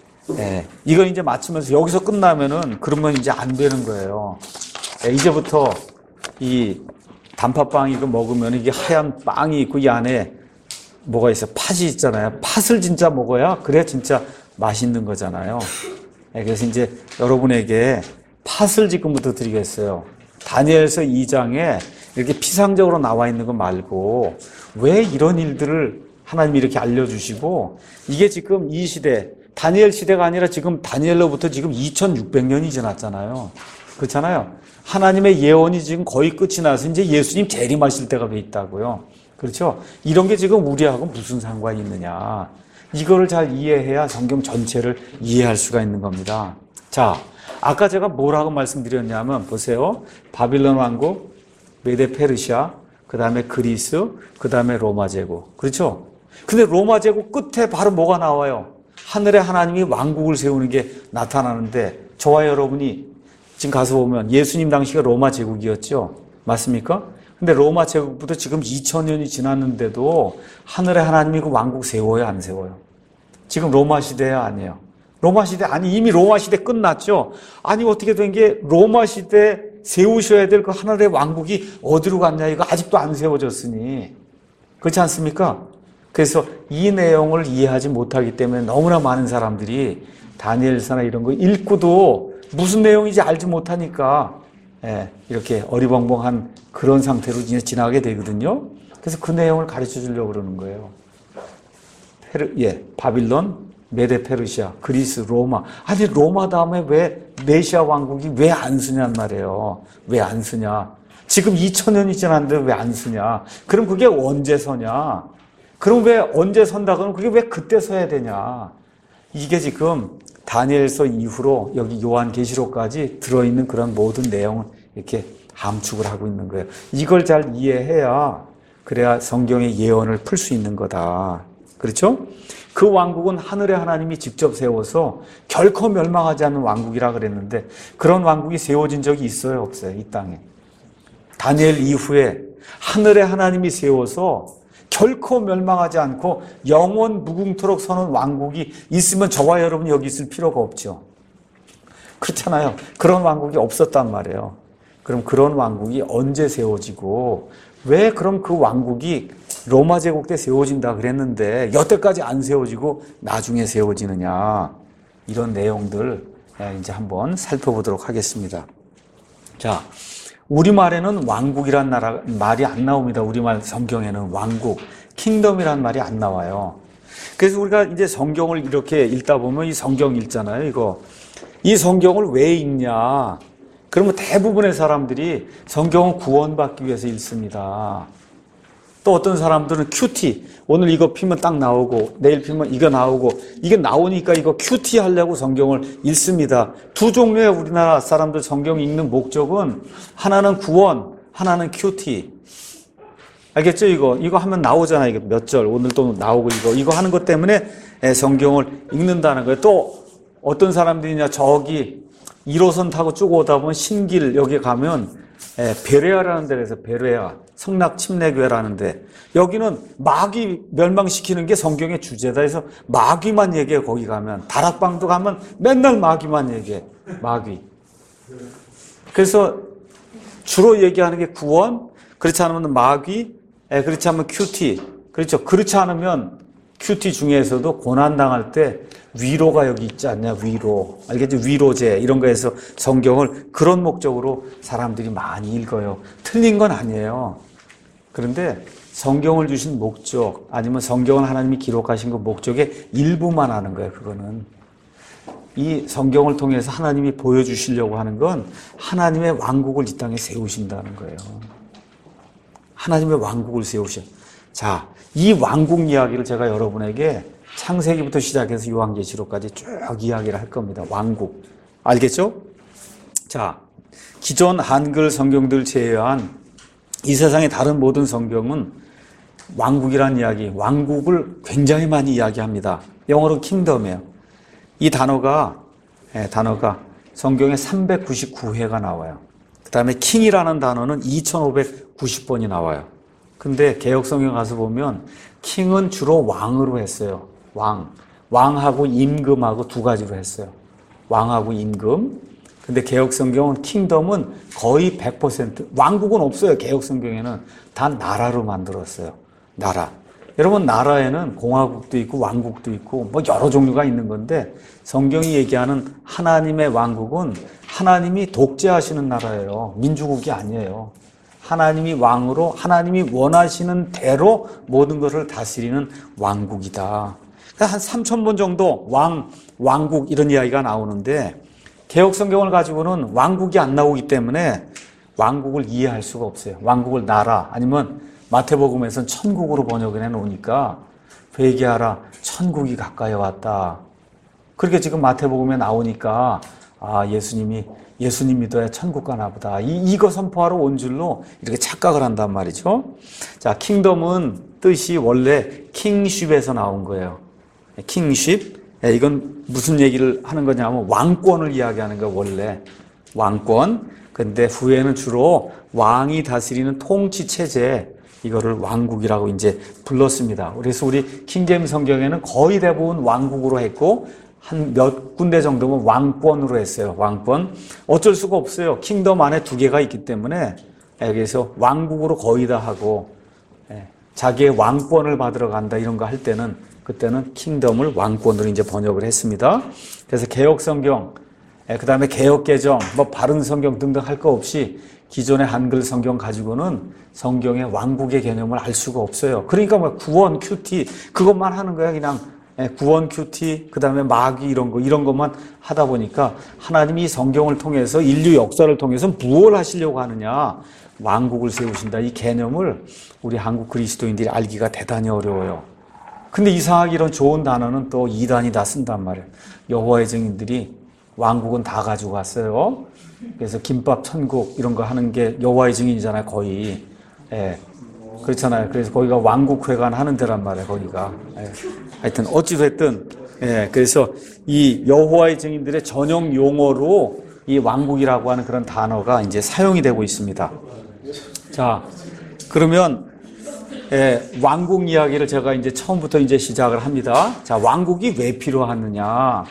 이걸 이제 마치면서 여기서 끝나면은 그러면 이제 안 되는 거예요. 이제부터 이 단팥빵 이거 먹으면 이게 하얀 빵이 있고 이 안에 뭐가 있어? 팥이 있잖아요. 팥을 진짜 먹어야 그래 진짜 맛있는 거잖아요. 그래서 이제 여러분에게 팥을 지금부터 드리겠어요. 다니엘서 2장에 이렇게 피상적으로 나와 있는 거 말고 왜 이런 일들을 하나님이 이렇게 알려주시고 이게 지금 이 시대 다니엘 시대가 아니라 지금 다니엘로부터 지금 2600년이 지났잖아요. 그렇잖아요. 하나님의 예언이 지금 거의 끝이 나서 이제 예수님 재림하실 때가 돼 있다고요. 그렇죠? 이런 게 지금 우리하고 무슨 상관이 있느냐. 이거를 잘 이해해야 성경 전체를 이해할 수가 있는 겁니다. 자, 아까 제가 뭐라고 말씀드렸냐면 보세요. 바빌론 왕국, 메데 페르시아, 그 다음에 그리스, 그 다음에 로마 제국. 그렇죠? 근데 로마 제국 끝에 바로 뭐가 나와요? 하늘의 하나님이 왕국을 세우는 게 나타나는데 저와 여러분이 지금 가서 보면 예수님 당시가 로마 제국이었죠? 맞습니까? 근데 로마 제국부터 지금 2000년이 지났는데도 하늘의 하나님이 그 왕국 세워요, 안 세워요? 지금 로마 시대야, 아니에요? 로마 시대, 아니 이미 로마 시대 끝났죠? 아니 어떻게 된 게 로마 시대 세우셔야 될 그 하늘의 왕국이 어디로 갔냐, 이거 아직도 안 세워졌으니. 그렇지 않습니까? 그래서 이 내용을 이해하지 못하기 때문에 너무나 많은 사람들이 다니엘서나 이런 거 읽고도 무슨 내용인지 알지 못하니까 이렇게 어리벙벙한 그런 상태로 이제 지나가게 되거든요. 그래서 그 내용을 가르쳐 주려고 그러는 거예요. 바빌론, 메데 페르시아, 그리스, 로마. 아니 로마 다음에 왜 메시아 왕국이 왜 안 쓰냔 말이에요. 왜 안 쓰냐. 지금 2000년이 지났는데 왜 안 쓰냐. 그럼 그게 언제 서냐. 그럼 왜 언제 선다 그러면 그게 왜 그때 서야 되냐. 이게 지금 다니엘서 이후로 여기 요한계시록까지 들어있는 그런 모든 내용을 이렇게 함축을 하고 있는 거예요. 이걸 잘 이해해야 그래야 성경의 예언을 풀 수 있는 거다. 그렇죠? 그 왕국은 하늘의 하나님이 직접 세워서 결코 멸망하지 않는 왕국이라 그랬는데 그런 왕국이 세워진 적이 있어요, 없어요? 이 땅에. 다니엘 이후에 하늘의 하나님이 세워서 결코 멸망하지 않고 영원 무궁토록 서는 왕국이 있으면 저와 여러분이 여기 있을 필요가 없죠. 그렇잖아요. 그런 왕국이 없었단 말이에요. 그럼 그런 왕국이 언제 세워지고 왜 그럼 그 왕국이 로마 제국 때 세워진다 그랬는데 여태까지 안 세워지고 나중에 세워지느냐. 이런 내용들 이제 한번 살펴보도록 하겠습니다. 자, 우리말에는 왕국이란 말이 안 나옵니다. 우리말 성경에는 왕국, 킹덤이란 말이 안 나와요. 그래서 우리가 이제 성경을 이렇게 읽다 보면 이 성경 읽잖아요, 이거. 이 성경을 왜 읽냐? 그러면 대부분의 사람들이 성경은 구원받기 위해서 읽습니다. 또 어떤 사람들은 큐티, 오늘 이거 피면 딱 나오고 내일 피면 이거 나오고 이게 나오니까 이거 큐티 하려고 성경을 읽습니다. 두 종류의 우리나라 사람들 성경 읽는 목적은 하나는 구원, 하나는 큐티. 알겠죠? 이거 하면 나오잖아요. 이거 몇 절, 오늘 또 나오고 이거 하는 것 때문에 성경을 읽는다는 거예요. 또 어떤 사람들이냐, 저기 1호선 타고 쭉 오다 보면 신길 여기 가면 베레아라는 데에서 베레아 성낙 침례교회라는데 여기는 마귀 멸망시키는 게 성경의 주제다 해서 마귀만 얘기해. 거기 가면 다락방도 가면 맨날 마귀만 얘기해. 마귀. 그래서 주로 얘기하는 게 구원, 그렇지 않으면 마귀, 그렇지 않으면 큐티. 그렇죠. 그렇지 않으면 큐티 중에서도 고난당할 때 위로가 여기 있지 않냐, 위로. 알겠죠? 위로제, 이런 거에서 성경을 그런 목적으로 사람들이 많이 읽어요. 틀린 건 아니에요. 그런데 성경을 주신 목적, 아니면 성경을 하나님이 기록하신 그 목적의 일부만 하는 거예요, 그거는. 이 성경을 통해서 하나님이 보여주시려고 하는 건 하나님의 왕국을 이 땅에 세우신다는 거예요. 하나님의 왕국을 세우셔. 자, 이 왕국 이야기를 제가 여러분에게 창세기부터 시작해서 요한계시록까지 쭉 이야기를 할 겁니다. 왕국. 알겠죠? 자, 기존 한글 성경들 제외한 이 세상의 다른 모든 성경은 왕국이란 이야기, 왕국을 굉장히 많이 이야기합니다. 영어로 킹덤이에요. 이 단어가 성경에 399회가 나와요. 그 다음에 킹이라는 단어는 2590번이 나와요. 근데 개역성경 가서 보면 킹은 주로 왕으로 했어요. 왕하고 임금하고 두 가지로 했어요. 왕하고 임금. 근데 개역성경은 킹덤은 거의 100%. 왕국은 없어요. 개역성경에는 다 나라로 만들었어요. 나라. 여러분, 나라에는 공화국도 있고 왕국도 있고 뭐 여러 종류가 있는 건데 성경이 얘기하는 하나님의 왕국은 하나님이 독재하시는 나라예요. 민주국이 아니에요. 하나님이 왕으로 하나님이 원하시는 대로 모든 것을 다스리는 왕국이다. 한 3000번 정도 왕국 이런 이야기가 나오는데 개역성경을 가지고는 왕국이 안 나오기 때문에 왕국을 이해할 수가 없어요. 왕국을 나라, 아니면 마태복음에서는 천국으로 번역을 해놓으니까 회개하라, 천국이 가까이 왔다. 그렇게 지금 마태복음에 나오니까 예수님이 예수님 믿어야 천국 가나 보다. 이거 선포하러 온 줄로 이렇게 착각을 한단 말이죠. 자, 킹덤은 뜻이 원래 킹쉽에서 나온 거예요. 킹쉽. 이건 무슨 얘기를 하는 거냐면 왕권을 이야기하는 거예요, 원래. 왕권. 근데 후에는 주로 왕이 다스리는 통치 체제, 이거를 왕국이라고 이제 불렀습니다. 그래서 우리 킹제임스 성경에는 거의 대부분 왕국으로 했고, 한 몇 군데 정도면 왕권으로 했어요. 왕권. 어쩔 수가 없어요. 킹덤 안에 두 개가 있기 때문에. 그래서 왕국으로 거의 다 하고, 자기의 왕권을 받으러 간다 이런 거 할 때는, 그때는 킹덤을 왕권으로 이제 번역을 했습니다. 그래서 개혁 성경, 그 다음에 개혁 개정, 뭐 바른 성경 등등 할 거 없이 기존의 한글 성경 가지고는 성경의 왕국의 개념을 알 수가 없어요. 그러니까 뭐 구원, 큐티 그것만 하는 거야. 그냥 구원, 큐티, 그 다음에 마귀 이런 것만 하다 보니까 하나님이 성경을 통해서 인류 역사를 통해서 무엇을 하시려고 하느냐, 왕국을 세우신다, 이 개념을 우리 한국 그리스도인들이 알기가 대단히 어려워요. 근데 이상하게 이런 좋은 단어는 또 이단이 다 쓴단 말이에요. 여호와의 증인들이 왕국은 다 가지고 왔어요. 그래서 김밥 천국 이런 거 하는 게 여호와의 증인이잖아요, 거의. 그렇잖아요. 그래서 거기가 왕국회관 하는 데란 말이에요, 거기가. 하여튼 어찌됐든, 그래서 이 여호와의 증인들의 전용 용어로 이 왕국이라고 하는 그런 단어가 이제 사용이 되고 있습니다. 자, 그러면 왕국 이야기를 제가 이제 처음부터 이제 시작을 합니다. 자, 왕국이 왜 필요하느냐?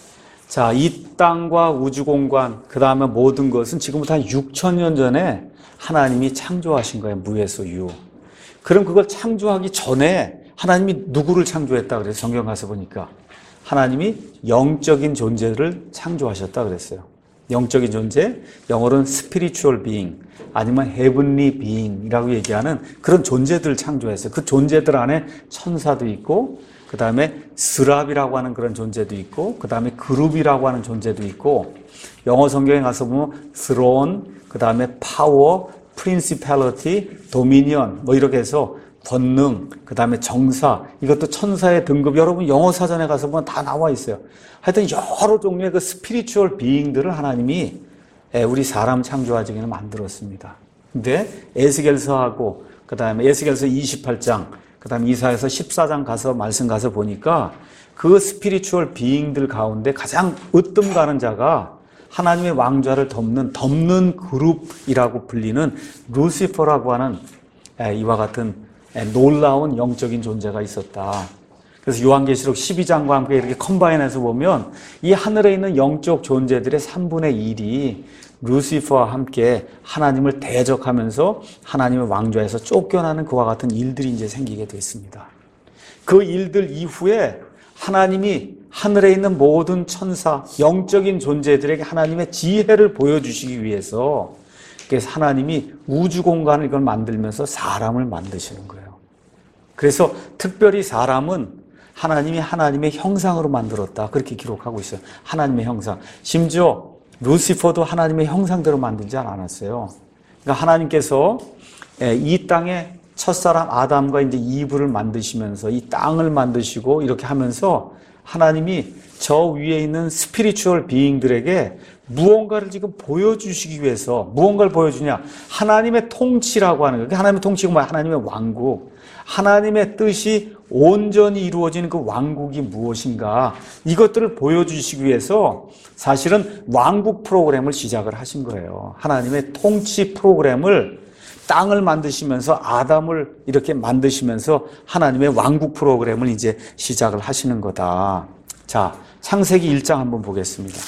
자, 이 땅과 우주 공간, 그 다음에 모든 것은 지금부터 한 6,000년 전에 하나님이 창조하신 거예요. 무에서 유. 그럼 그걸 창조하기 전에 하나님이 누구를 창조했다 그래서 성경 가서 보니까 하나님이 영적인 존재를 창조하셨다 그랬어요. 영적인 존재, 영어로는 spiritual being, 아니면 heavenly being이라고 얘기하는 그런 존재들을 창조했어요. 그 존재들 안에 천사도 있고, 그 다음에 스랍이라고 하는 그런 존재도 있고, 그 다음에 그룹이라고 하는 존재도 있고, 영어 성경에 가서 보면 throne, 그 다음에 power, principality, dominion 뭐 이렇게 해서 권능, 그 다음에 정사, 이것도 천사의 등급, 여러분 영어 사전에 가서 보면 다 나와 있어요. 하여튼 여러 종류의 그 스피리추얼 비잉들을 하나님이 우리 사람 창조하기 전에 만들었습니다. 근데 에스겔서하고 그 다음에 에스겔서 28장, 그 다음에 이사야서 14장 가서 말씀 가서 보니까 그 스피리추얼 비잉들 가운데 가장 으뜸 가는 자가 하나님의 왕좌를 덮는 그룹이라고 불리는 루시퍼라고 하는 이와 같은 놀라운 영적인 존재가 있었다. 그래서 요한계시록 12장과 함께 이렇게 컴바인해서 보면 이 하늘에 있는 영적 존재들의 3분의 1이 루시퍼와 함께 하나님을 대적하면서 하나님의 왕좌에서 쫓겨나는 그와 같은 일들이 이제 생기게 됐습니다. 그 일들 이후에 하나님이 하늘에 있는 모든 천사, 영적인 존재들에게 하나님의 지혜를 보여주시기 위해서 그래서 하나님이 우주 공간을 이걸 만들면서 사람을 만드시는 거예요. 그래서 특별히 사람은 하나님이 하나님의 형상으로 만들었다. 그렇게 기록하고 있어요. 하나님의 형상. 심지어 루시퍼도 하나님의 형상대로 만들지 않았어요. 그러니까 하나님께서 이 땅에 첫사람 아담과 이제 이브를 만드시면서 이 땅을 만드시고 이렇게 하면서 하나님이 저 위에 있는 스피리추얼 비잉들에게 무언가를 지금 보여주시기 위해서 무언가를 보여주냐? 하나님의 통치라고 하는 거예요. 하나님의 통치가 뭐야? 하나님의 왕국. 하나님의 뜻이 온전히 이루어지는 그 왕국이 무엇인가? 이것들을 보여주시기 위해서 사실은 왕국 프로그램을 시작을 하신 거예요. 하나님의 통치 프로그램을 땅을 만드시면서 아담을 이렇게 만드시면서 하나님의 왕국 프로그램을 이제 시작을 하시는 거다. 자, 창세기 1장 한번 보겠습니다.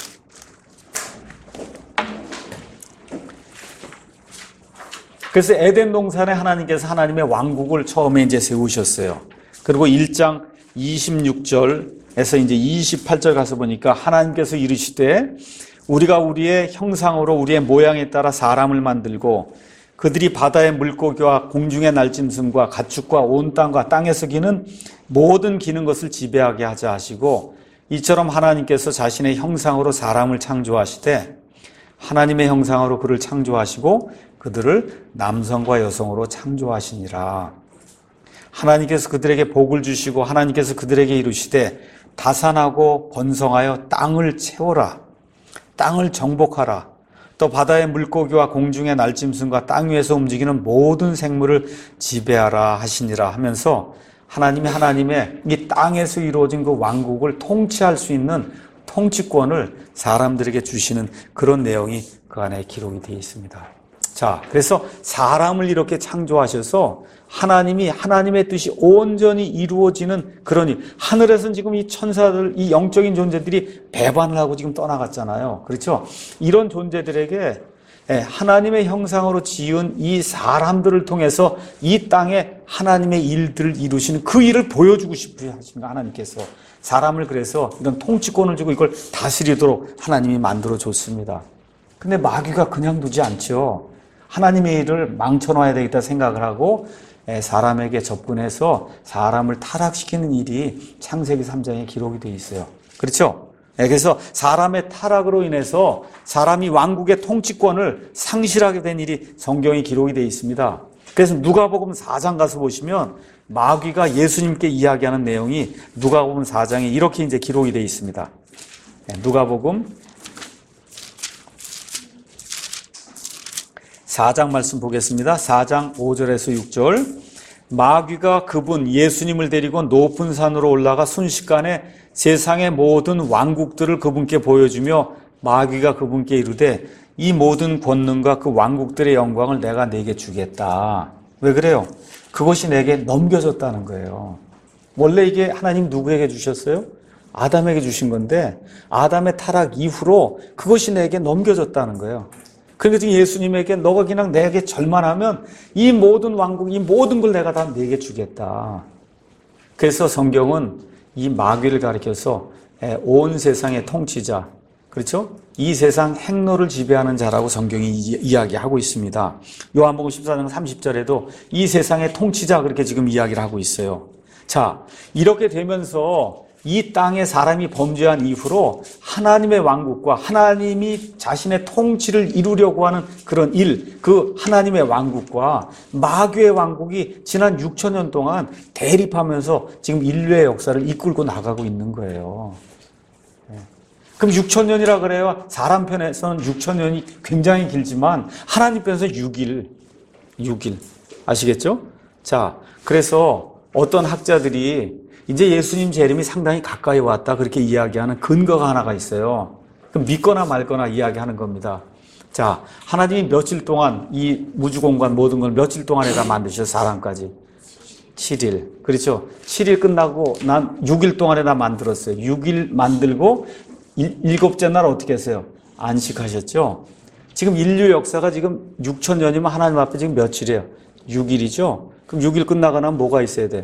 그래서 에덴 동산에 하나님께서 하나님의 왕국을 처음에 이제 세우셨어요. 그리고 1장 26절에서 이제 28절 가서 보니까 하나님께서 이르시되 우리가 우리의 형상으로 우리의 모양에 따라 사람을 만들고 그들이 바다의 물고기와 공중의 날짐승과 가축과 온 땅과 땅에서 기는 모든 기는 것을 지배하게 하자 하시고 이처럼 하나님께서 자신의 형상으로 사람을 창조하시되 하나님의 형상으로 그를 창조하시고 그들을 남성과 여성으로 창조하시니라. 하나님께서 그들에게 복을 주시고 하나님께서 그들에게 이르시되 다산하고 번성하여 땅을 채워라. 땅을 정복하라. 또 바다의 물고기와 공중의 날짐승과 땅 위에서 움직이는 모든 생물을 지배하라 하시니라 하면서 하나님의 이 땅에서 이루어진 그 왕국을 통치할 수 있는 통치권을 사람들에게 주시는 그런 내용이 그 안에 기록이 되어 있습니다. 자, 그래서 사람을 이렇게 창조하셔서 하나님이 하나님의 뜻이 온전히 이루어지는 그런 일. 하늘에서는 지금 이 천사들, 이 영적인 존재들이 배반을 하고 지금 떠나갔잖아요. 그렇죠? 이런 존재들에게 하나님의 형상으로 지은 이 사람들을 통해서 이 땅에 하나님의 일들을 이루시는 그 일을 보여주고 싶으신 하나님께서 사람을 그래서 이런 통치권을 주고 이걸 다스리도록 하나님이 만들어줬습니다. 근데 마귀가 그냥 두지 않죠. 하나님의 일을 망쳐놔야 되겠다 생각을 하고 사람에게 접근해서 사람을 타락시키는 일이 창세기 3장에 기록이 되어 있어요. 그렇죠? 그래서 사람의 타락으로 인해서 사람이 왕국의 통치권을 상실하게 된 일이 성경에 기록이 되어 있습니다. 그래서 누가복음 4장 가서 보시면 마귀가 예수님께 이야기하는 내용이 누가복음 4장에 이렇게 이제 기록이 되어 있습니다. 누가복음 4장 말씀 보겠습니다. 4장 5절에서 6절. 마귀가 그분 예수님을 데리고 높은 산으로 올라가 순식간에 세상의 모든 왕국들을 그분께 보여주며 마귀가 그분께 이르되 이 모든 권능과 그 왕국들의 영광을 내가 네게 주겠다. 왜 그래요? 그것이 내게 넘겨졌다는 거예요. 원래 이게 하나님 누구에게 주셨어요? 아담에게 주신 건데 아담의 타락 이후로 그것이 내게 넘겨졌다는 거예요. 그러니까 지금 예수님에게 너가 그냥 내게 절만하면 이 모든 왕국, 이 모든 걸 내가 다 내게 주겠다. 그래서 성경은 이 마귀를 가리켜서 온 세상의 통치자, 그렇죠? 이 세상 행로를 지배하는 자라고 성경이 이야기하고 있습니다. 요한복음 14장 30절에도 이 세상의 통치자 그렇게 지금 이야기를 하고 있어요. 자, 이렇게 되면서 이 땅에 사람이 범죄한 이후로 하나님의 왕국과 하나님이 자신의 통치를 이루려고 하는 그런 일, 그 하나님의 왕국과 마귀의 왕국이 지난 6천년 동안 대립하면서 지금 인류의 역사를 이끌고 나가고 있는 거예요. 그럼 6천년이라 그래요. 사람 편에서는 6천년이 굉장히 길지만 하나님 편에서는 6일. 아시겠죠? 자, 그래서 어떤 학자들이 이제 예수님 재림이 상당히 가까이 왔다 그렇게 이야기하는 근거가 하나가 있어요. 그럼 믿거나 말거나 이야기하는 겁니다. 자, 하나님이 며칠 동안 이 우주공간 모든 걸 며칠 동안에 다 만드셔서 사람까지 7일. 그렇죠? 7일 끝나고 난 6일 동안에 다 만들었어요. 6일 만들고 일곱째 날 어떻게 했어요? 안식하셨죠? 지금 인류 역사가 지금 6천년이면 하나님 앞에 지금 며칠이에요? 6일이죠? 그럼 6일 끝나고 나면 뭐가 있어야 돼?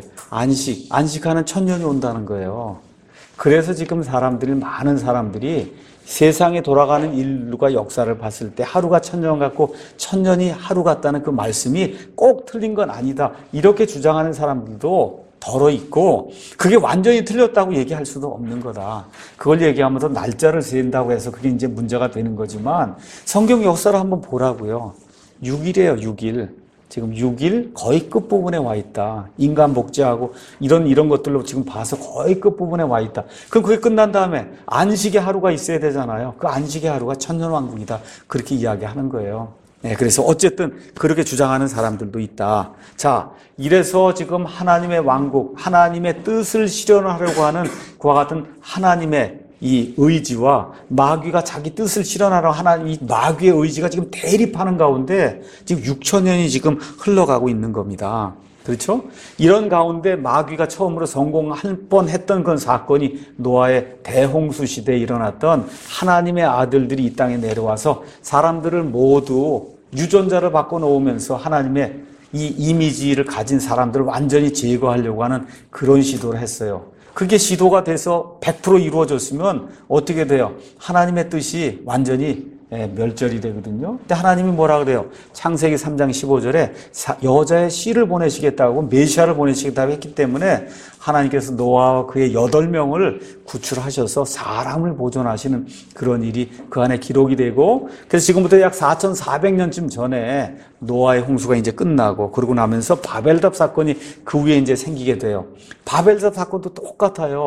안식하는 천년이 온다는 거예요. 그래서 지금 많은 사람들이 세상에 돌아가는 인류가 역사를 봤을 때 하루가 천년 같고 천년이 하루 같다는 그 말씀이 꼭 틀린 건 아니다. 이렇게 주장하는 사람들도 덜어 있고 그게 완전히 틀렸다고 얘기할 수도 없는 거다. 그걸 얘기하면서 날짜를 세인다고 해서 그게 이제 문제가 되는 거지만 성경 역사를 한번 보라고요. 6일이에요, 6일. 지금 6일 거의 끝부분에 와 있다. 인간 복제하고 이런 것들로 지금 봐서 거의 끝부분에 와 있다. 그럼 그게 끝난 다음에 안식의 하루가 있어야 되잖아요. 그 안식의 하루가 천년왕국이다. 그렇게 이야기하는 거예요. 네, 그래서 어쨌든 그렇게 주장하는 사람들도 있다. 자, 이래서 지금 하나님의 왕국, 하나님의 뜻을 실현하려고 하는 그와 같은 하나님의 이 의지와 마귀가 자기 뜻을 실현하려 하는 이 마귀의 의지가 지금 대립하는 가운데 지금 6천년이 지금 흘러가고 있는 겁니다. 그렇죠? 이런 가운데 마귀가 처음으로 성공할 뻔했던 그런 사건이 노아의 대홍수 시대에 일어났던 하나님의 아들들이 이 땅에 내려와서 사람들을 모두 유전자를 바꿔놓으면서 하나님의 이 이미지를 가진 사람들을 완전히 제거하려고 하는 그런 시도를 했어요. 그게 시도가 돼서 100% 이루어졌으면 어떻게 돼요? 하나님의 뜻이 완전히 멸절이 되거든요. 근데 하나님이 뭐라 그래요? 창세기 3장 15절에 여자의 씨를 보내시겠다고 메시아를 보내시겠다고 했기 때문에 하나님께서 노아와 그의 8명을 구출하셔서 사람을 보존하시는 그런 일이 그 안에 기록이 되고 그래서 지금부터 약 4,400년쯤 전에 노아의 홍수가 이제 끝나고 그러고 나면서 바벨탑 사건이 그 위에 이제 생기게 돼요. 바벨탑 사건도 똑같아요.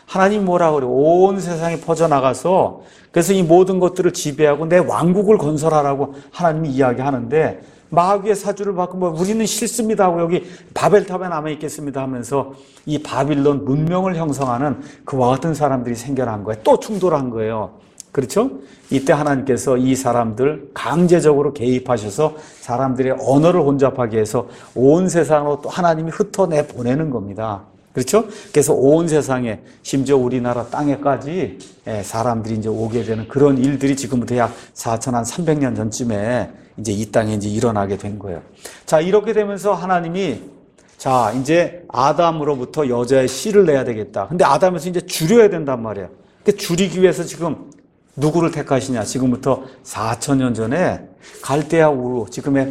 하나님 뭐라 그래요? 온 세상에 퍼져나가서 그래서 이 모든 것들을 지배하고 내 왕국을 건설하라고 하나님이 이야기하는데 마귀의 사주를 받고 뭐 우리는 싫습니다 하고 여기 바벨탑에 남아있겠습니다 하면서 이 바빌론 문명을 형성하는 그와 같은 사람들이 생겨난 거예요. 또 충돌한 거예요. 그렇죠? 이때 하나님께서 이 사람들 강제적으로 개입하셔서 사람들의 언어를 혼잡하게 해서 온 세상으로 또 하나님이 흩어내 보내는 겁니다. 그렇죠? 그래서 온 세상에 심지어 우리나라 땅에까지 사람들이 이제 오게 되는 그런 일들이 지금부터 약 4,300년 전쯤에 이제 이 땅에 이제 일어나게 된 거예요. 자, 이렇게 되면서 하나님이 자, 이제 아담으로부터 여자의 씨를 내야 되겠다. 근데 아담에서 이제 줄여야 된단 말이에요. 그러니까 줄이기 위해서 지금 누구를 택하시냐? 지금부터 4,000년 전에 갈대아 우르, 지금의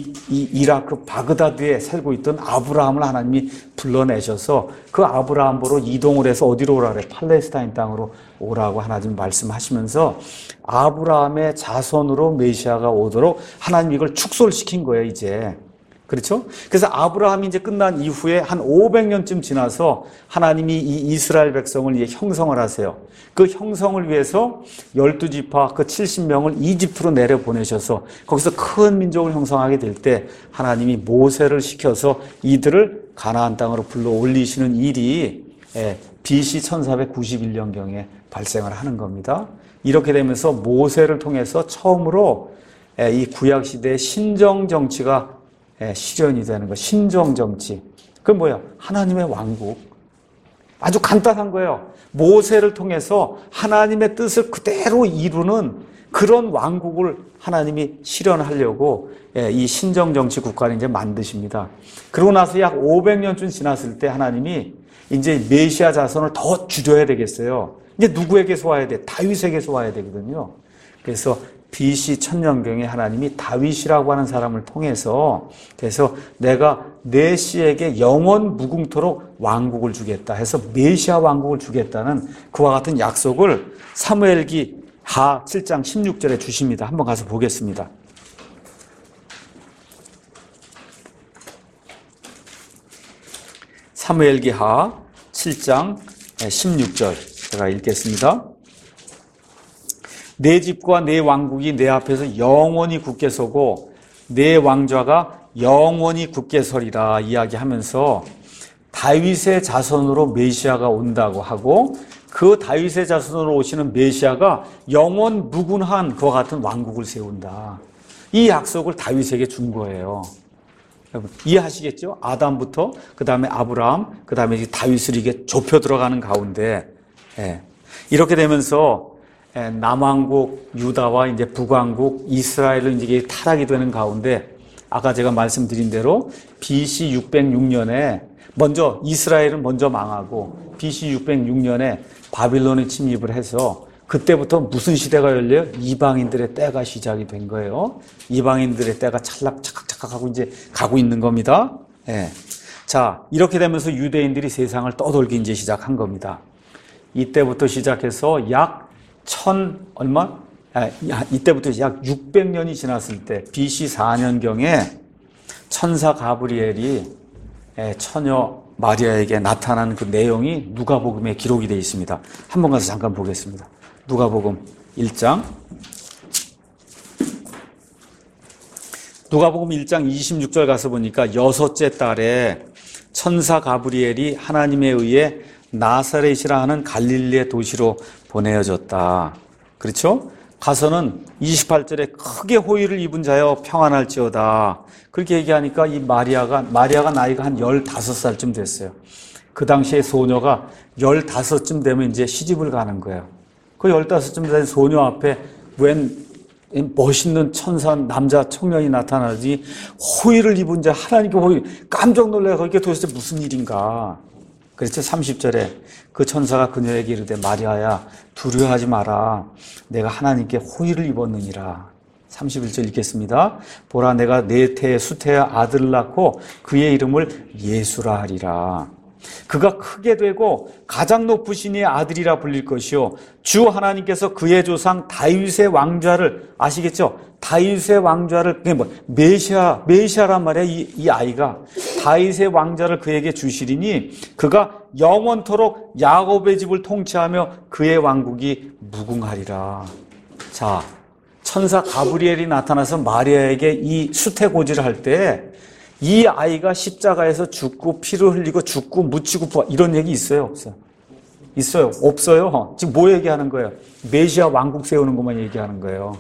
이라크 바그다드에 살고 있던 아브라함을 하나님이 불러내셔서 그 아브라함 보러 이동을 해서 어디로 오라 그래? 팔레스타인 땅으로 오라고 하나님 말씀하시면서 아브라함의 자손으로 메시아가 오도록 하나님 이걸 축소시킨 거예요, 이제. 그렇죠? 그래서 아브라함이 이제 끝난 이후에 한 500년쯤 지나서 하나님이 이 이스라엘 백성을 이제 형성을 하세요. 그 형성을 위해서 12지파 그 70명을 이집트로 내려보내셔서 거기서 큰 민족을 형성하게 될 때 하나님이 모세를 시켜서 이들을 가나안 땅으로 불러 올리시는 일이 BC 1491년경에 발생을 하는 겁니다. 이렇게 되면서 모세를 통해서 처음으로 이 구약시대의 신정정치가 실현이 되는 거, 신정정치. 그건 뭐야? 하나님의 왕국. 아주 간단한 거예요. 모세를 통해서 하나님의 뜻을 그대로 이루는 그런 왕국을 하나님이 실현하려고 이 신정정치 국가를 이제 만드십니다. 그러고 나서 약 500년쯤 지났을 때 하나님이 이제 메시아 자손을 더 줄여야 되겠어요. 이제 누구에게서 와야 돼? 다윗에게서 와야 되거든요. 그래서 BC 1000년경에 하나님이 다윗이라고 하는 사람을 통해서 그래서 내가 내 씨에게 영원 무궁토록 왕국을 주겠다 해서 메시아 왕국을 주겠다는 그와 같은 약속을 사무엘기 하 7장 16절에 주십니다. 한번 가서 보겠습니다. 사무엘기 하 7장 16절 제가 읽겠습니다. 내 집과 내 왕국이 내 앞에서 영원히 굳게 서고 내 왕좌가 영원히 굳게 서리라 이야기하면서 다윗의 자손으로 메시아가 온다고 하고 그 다윗의 자손으로 오시는 메시아가 영원 무궁한 그와 같은 왕국을 세운다. 이 약속을 다윗에게 준 거예요. 여러분 이해하시겠죠? 아담부터 그 다음에 아브라함 그 다음에 다윗을 이게 좁혀 들어가는 가운데 이렇게 되면서 남왕국 유다와 이제 북왕국 이스라엘은 이제 타락이 되는 가운데 아까 제가 말씀드린 대로 BC 606년에 먼저 이스라엘은 먼저 망하고 BC 606년에 바빌론에 침입을 해서 그때부터 무슨 시대가 열려요? 이방인들의 때가 시작이 된 거예요. 이방인들의 때가 찰락찰락하고 이제 가고 있는 겁니다. 자, 이렇게 되면서 유대인들이 세상을 떠돌기 이제 시작한 겁니다. 이때부터 시작해서 약 이때부터 약 600년이 지났을 때 BC 4년경에 천사 가브리엘이 처녀 마리아에게 나타난 그 내용이 누가복음에 기록이 되어 있습니다. 한번 가서 잠깐 보겠습니다. 누가복음 1장. 누가복음 1장 26절 가서 보니까 여섯째 달에 천사 가브리엘이 하나님에 의해 나사렛이라 하는 갈릴리의 도시로 보내어졌다. 그렇죠? 가서는 28절에 크게 호의를 입은 자여 평안할지어다. 그렇게 얘기하니까 이 마리아가 나이가 한 15살쯤 됐어요. 그 당시에 소녀가 15쯤 되면 이제 시집을 가는 거예요. 그 15쯤 된 소녀 앞에 웬 멋있는 천사 남자 청년이 나타나지 호의를 입은 자 하나님께 호의 깜짝 놀라서 이게 도대체 무슨 일인가. 그렇죠. 30절에 그 천사가 그녀에게 이르되 마리아야 두려워하지 마라. 내가 하나님께 호의를 입었느니라. 31절 읽겠습니다. 보라 내가 내 태에 수태의 아들을 낳고 그의 이름을 예수라 하리라. 그가 크게 되고 가장 높으신 이의 아들이라 불릴 것이요 주 하나님께서 그의 조상 다윗의 왕좌를 아시겠죠? 다윗의 왕좌를 그게 뭐 메시아란 말이야. 이 아이가 다윗의 왕자를 그에게 주시리니 그가 영원토록 야곱의 집을 통치하며 그의 왕국이 무궁하리라. 자, 천사 가브리엘이 나타나서 마리아에게 이 수태고지를 할 때 이 아이가 십자가에서 죽고 피를 흘리고 죽고 묻히고 부활 이런 얘기 있어요, 없어요? 있어요, 없어요? 지금 뭐 얘기하는 거예요? 메시아 왕국 세우는 것만 얘기하는 거예요.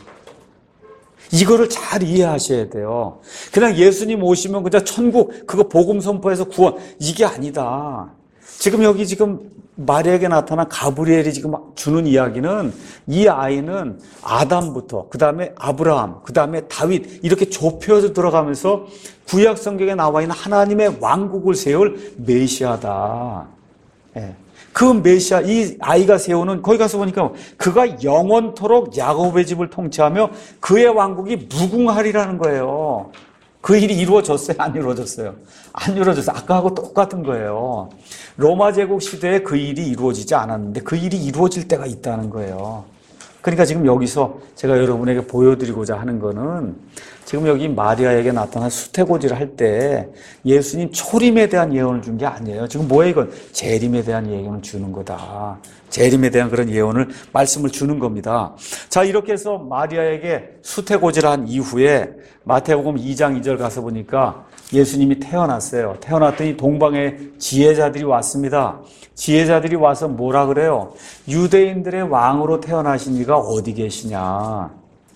이거를 잘 이해하셔야 돼요. 그냥 예수님 오시면 그냥 천국 그거 복음 선포해서 구원 이게 아니다. 지금 여기 지금 마리아에게 나타난 가브리엘이 지금 주는 이야기는 이 아이는 아담부터 그 다음에 아브라함 그 다음에 다윗 이렇게 좁혀서 들어가면서 구약 성경에 나와 있는 하나님의 왕국을 세울 메시아다. 예. 그 메시아 이 아이가 세우는 거기 가서 보니까 그가 영원토록 야곱의 집을 통치하며 그의 왕국이 무궁하리라는 거예요. 그 일이 이루어졌어요? 안 이루어졌어요? 안 이루어졌어요. 아까하고 똑같은 거예요. 로마 제국 시대에 그 일이 이루어지지 않았는데 그 일이 이루어질 때가 있다는 거예요. 그러니까 지금 여기서 제가 여러분에게 보여드리고자 하는 거는 지금 여기 마리아에게 나타난 수태고지를 할 때 예수님 초림에 대한 예언을 준 게 아니에요. 지금 뭐예요 이건? 재림에 대한 예언을 주는 거다. 재림에 대한 그런 예언을 말씀을 주는 겁니다. 자, 이렇게 해서 마리아에게 수태고지를 한 이후에 마태복음 2장 2절 가서 보니까 예수님이 태어났어요. 태어났더니 동방에 지혜자들이 왔습니다. 지혜자들이 와서 뭐라 그래요? 유대인들의 왕으로 태어나신 이가 어디 계시냐?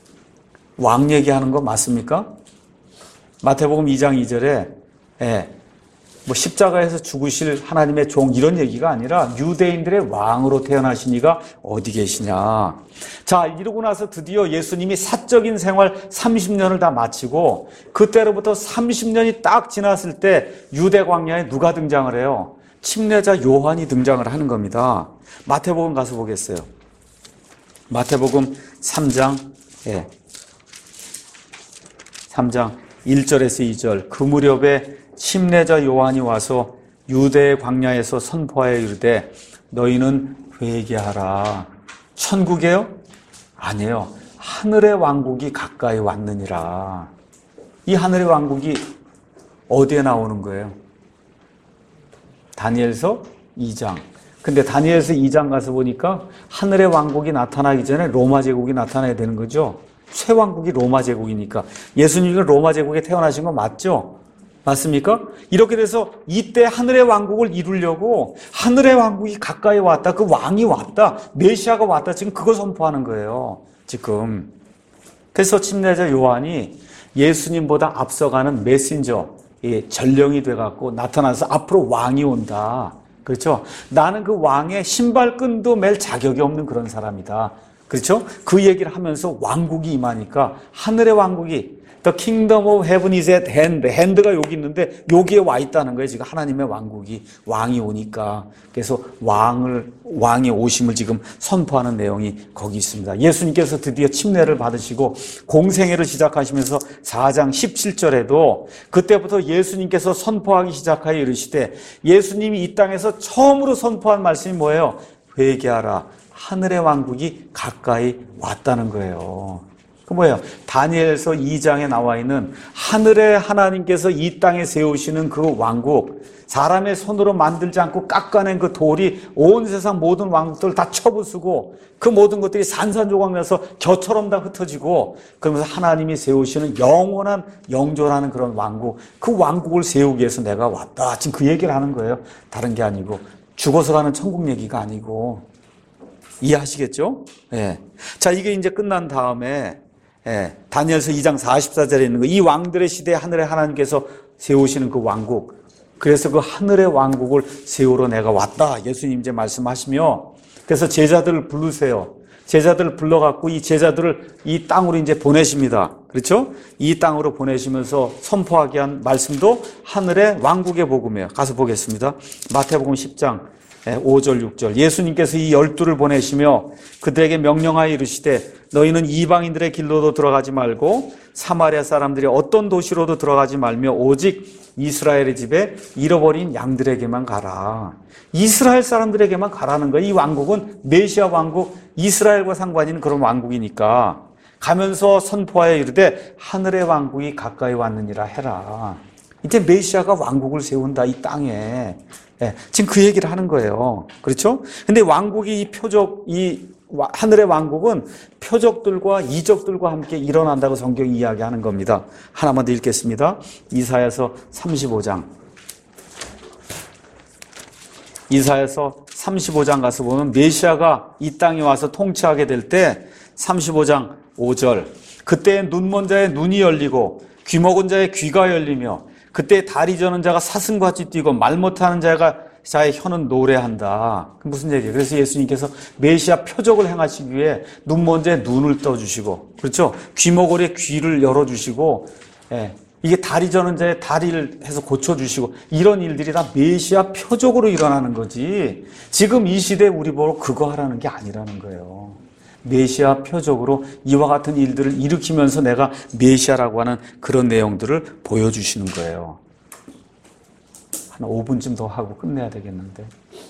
왕 얘기하는 거 맞습니까? 마태복음 2장 2절에 뭐 십자가에서 죽으실 하나님의 종 이런 얘기가 아니라 유대인들의 왕으로 태어나신 이가 어디 계시냐. 자, 이러고 나서 드디어 예수님이 사적인 생활 30년을 다 마치고 그때로부터 30년이 딱 지났을 때 유대 광야에 누가 등장을 해요? 침례자 요한이 등장을 하는 겁니다. 마태복음 가서 보겠어요. 마태복음 3장 3장 1절에서 2절 그 무렵에 침례자 요한이 와서 유대의 광야에서 선포하여 이르되 너희는 회개하라. 천국이에요? 아니에요. 하늘의 왕국이 가까이 왔느니라. 이 하늘의 왕국이 어디에 나오는 거예요? 다니엘서 2장. 근데 다니엘서 2장 가서 보니까 하늘의 왕국이 나타나기 전에 로마 제국이 나타나야 되는 거죠. 새 왕국이 로마 제국이니까. 예수님이 로마 제국에 태어나신 거 맞죠? 맞습니까? 이렇게 돼서 이때 하늘의 왕국을 이루려고 하늘의 왕국이 가까이 왔다. 그 왕이 왔다. 메시아가 왔다. 지금 그거 선포하는 거예요. 지금. 그래서 침례자 요한이 예수님보다 앞서가는 메신저, 전령이 돼갖고 나타나서 앞으로 왕이 온다. 그렇죠? 나는 그 왕의 신발끈도 맬 자격이 없는 그런 사람이다. 그렇죠? 그 얘기를 하면서 왕국이 임하니까 하늘의 왕국이 The kingdom of heaven is at hand. hand가 여기 있는데 여기에 와 있다는 거예요. 지금 하나님의 왕국이 왕이 오니까. 그래서 왕의 오심을 지금 선포하는 내용이 거기 있습니다. 예수님께서 드디어 침례를 받으시고 공생애를 시작하시면서 4장 17절에도 그때부터 예수님께서 선포하기 시작하여 이르시되 예수님이 이 땅에서 처음으로 선포한 말씀이 뭐예요? 회개하라. 하늘의 왕국이 가까이 왔다는 거예요. 그 뭐예요? 다니엘서 2장에 나와 있는 하늘의 하나님께서 이 땅에 세우시는 그 왕국, 사람의 손으로 만들지 않고 깎아낸 그 돌이 온 세상 모든 왕국들을 다 쳐부수고 그 모든 것들이 산산조각 나서 겨처럼 다 흩어지고 그러면서 하나님이 세우시는 영원한 영존하는 그런 왕국, 그 왕국을 세우기 위해서 내가 왔다. 지금 그 얘기를 하는 거예요. 다른 게 아니고 죽어서 가는 천국 얘기가 아니고. 이해하시겠죠? 예. 자, 이게 이제 끝난 다음에 다니엘서 2장 44절에 있는 거, 이 왕들의 시대에 하늘의 하나님께서 세우시는 그 왕국, 그래서 그 하늘의 왕국을 세우러 내가 왔다. 예수님 이제 말씀하시며, 그래서 제자들을 부르세요. 제자들을 불러갖고 이 제자들을 이 땅으로 이제 보내십니다. 그렇죠? 이 땅으로 보내시면서 선포하게 한 말씀도 하늘의 왕국의 복음이에요. 가서 보겠습니다. 마태복음 10장 5절 6절 예수님께서 이 12를 보내시며 그들에게 명령하여 이르시되 너희는 이방인들의 길로도 들어가지 말고 사마리아 사람들이 어떤 도시로도 들어가지 말며 오직 이스라엘의 집에 잃어버린 양들에게만 가라. 이스라엘 사람들에게만 가라는 거예요. 이 왕국은 메시아 왕국, 이스라엘과 상관 있는 그런 왕국이니까 가면서 선포하여 이르되 하늘의 왕국이 가까이 왔느니라 해라. 이제 메시아가 왕국을 세운다, 이 땅에. 예, 지금 그 얘기를 하는 거예요. 그렇죠? 근데 왕국이 이 표적, 이 하늘의 왕국은 표적들과 이적들과 함께 일어난다고 성경이 이야기하는 겁니다. 하나만 더 읽겠습니다. 이사야서 35장. 이사야서 35장 가서 보면 메시아가 이 땅에 와서 통치하게 될 때 35장 5절. 그때 눈먼 자의 눈이 열리고 귀 먹은 자의 귀가 열리며 그때 다리 저는 자가 사슴같이 뛰고 말 못하는 자의 혀는 노래한다. 무슨 얘기예요? 그래서 예수님께서 메시아 표적을 행하시기 위해 눈먼 자의 눈을 떠주시고, 그렇죠? 귀머거리의 귀를 열어주시고, 예, 이게 다리 저는 자의 다리를 해서 고쳐주시고, 이런 일들이 다 메시아 표적으로 일어나는 거지. 지금 이 시대에 우리 보고 그거 하라는 게 아니라는 거예요. 메시아 표적으로 이와 같은 일들을 일으키면서 내가 메시아라고 하는 그런 내용들을 보여주시는 거예요. 한 5분쯤 더 하고 끝내야 되겠는데.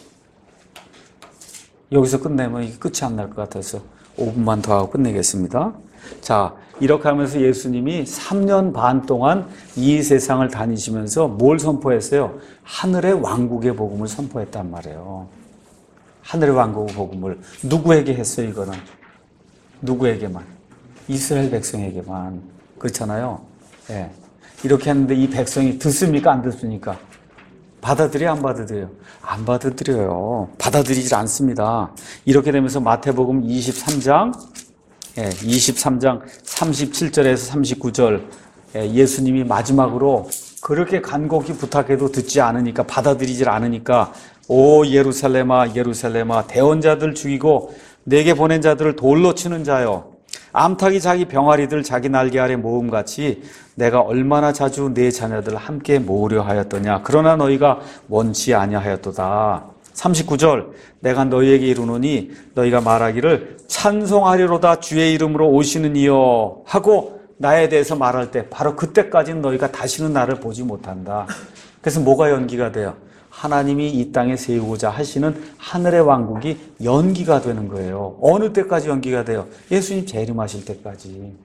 여기서 끝내면 이게 끝이 안 날 것 같아서 5분만 더 하고 끝내겠습니다. 자, 이렇게 하면서 예수님이 3년 반 동안 이 세상을 다니시면서 뭘 선포했어요? 하늘의 왕국의 복음을 선포했단 말이에요. 하늘의 왕국의 복음을 누구에게 했어요, 이거는? 누구에게만? 이스라엘 백성에게만. 그렇잖아요. 예. 이렇게 했는데 이 백성이 듣습니까? 안 듣습니까? 받아들여요? 안 받아들여요? 안 받아들여요. 받아들이질 않습니다. 이렇게 되면서 마태복음 23장 37절에서 39절 예수님이 마지막으로 그렇게 간곡히 부탁해도 듣지 않으니까, 받아들이질 않으니까, 오 예루살렘아 예루살렘아 대언자들 죽이고 내게 보낸 자들을 돌로 치는 자여, 암탉이 자기 병아리들 자기 날개 아래 모음같이 내가 얼마나 자주 내 자녀들을 함께 모으려 하였더냐. 그러나 너희가 원치 아니하였도다. 39절 내가 너희에게 이르노니 너희가 말하기를 찬송하리로다 주의 이름으로 오시는 이여 하고 나에 대해서 말할 때 바로 그때까지는 너희가 다시는 나를 보지 못한다. 그래서 뭐가 연기가 돼요? 하나님이 이 땅에 세우고자 하시는 하늘의 왕국이 연기가 되는 거예요. 어느 때까지 연기가 돼요? 예수님 재림하실 때까지.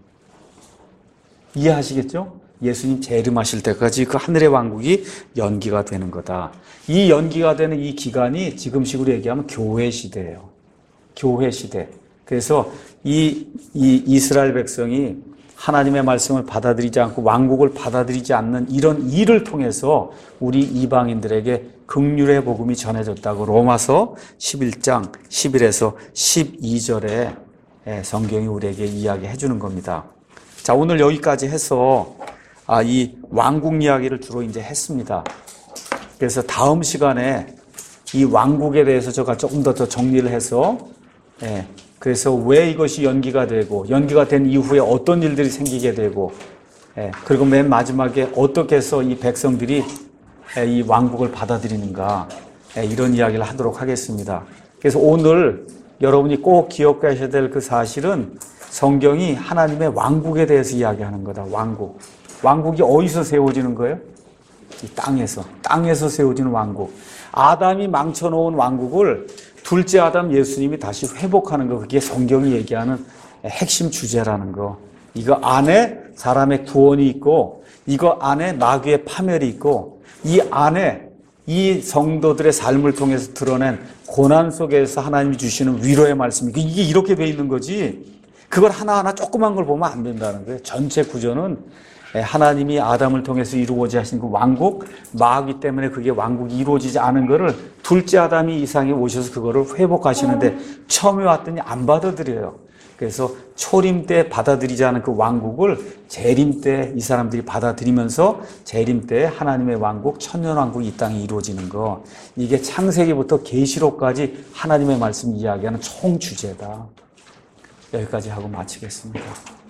이해하시겠죠? 예수님 재림하실 때까지 그 하늘의 왕국이 연기가 되는 거다. 이 연기가 되는 이 기간이 지금식으로 얘기하면 교회 시대예요. 교회 시대. 그래서 이 이스라엘 백성이 하나님의 말씀을 받아들이지 않고 왕국을 받아들이지 않는 이런 일을 통해서 우리 이방인들에게 긍휼의 복음이 전해졌다고 로마서 11장 11에서 12절에 성경이 우리에게 이야기해 주는 겁니다. 자, 오늘 여기까지 해서 이 왕국 이야기를 주로 이제 했습니다. 그래서 다음 시간에 이 왕국에 대해서 제가 조금 더 정리를 해서 그래서 왜 이것이 연기가 되고 연기가 된 이후에 어떤 일들이 생기게 되고 그리고 맨 마지막에 어떻게 해서 이 백성들이 이 왕국을 받아들이는가 이런 이야기를 하도록 하겠습니다. 그래서 오늘 여러분이 꼭 기억하셔야 될 그 사실은 성경이 하나님의 왕국에 대해서 이야기하는 거다. 왕국. 왕국이 어디서 세워지는 거예요? 이 땅에서 세워지는 왕국. 아담이 망쳐놓은 왕국을 둘째 아담 예수님이 다시 회복하는 거, 그게 성경이 얘기하는 핵심 주제라는 거. 이거 안에 사람의 구원이 있고 이거 안에 마귀의 파멸이 있고 이 안에 이 성도들의 삶을 통해서 드러낸 고난 속에서 하나님이 주시는 위로의 말씀이 이게 이렇게 돼 있는 거지. 그걸 하나하나 조그만 걸 보면 안 된다는 거예요. 전체 구조는 하나님이 아담을 통해서 이루어지게 하신 그 왕국, 마귀 때문에 그게 왕국이 이루어지지 않은 거를 둘째 아담이 이 세상에 오셔서 그거를 회복하시는데 처음에 왔더니 안 받아들여요. 그래서 초림 때 받아들이지 않은 그 왕국을 재림 때 이 사람들이 받아들이면서 재림 때 하나님의 왕국, 천년왕국이 이 땅에 이루어지는 거. 이게 창세기부터 계시록까지 하나님의 말씀 이야기하는 총 주제다. 여기까지 하고 마치겠습니다.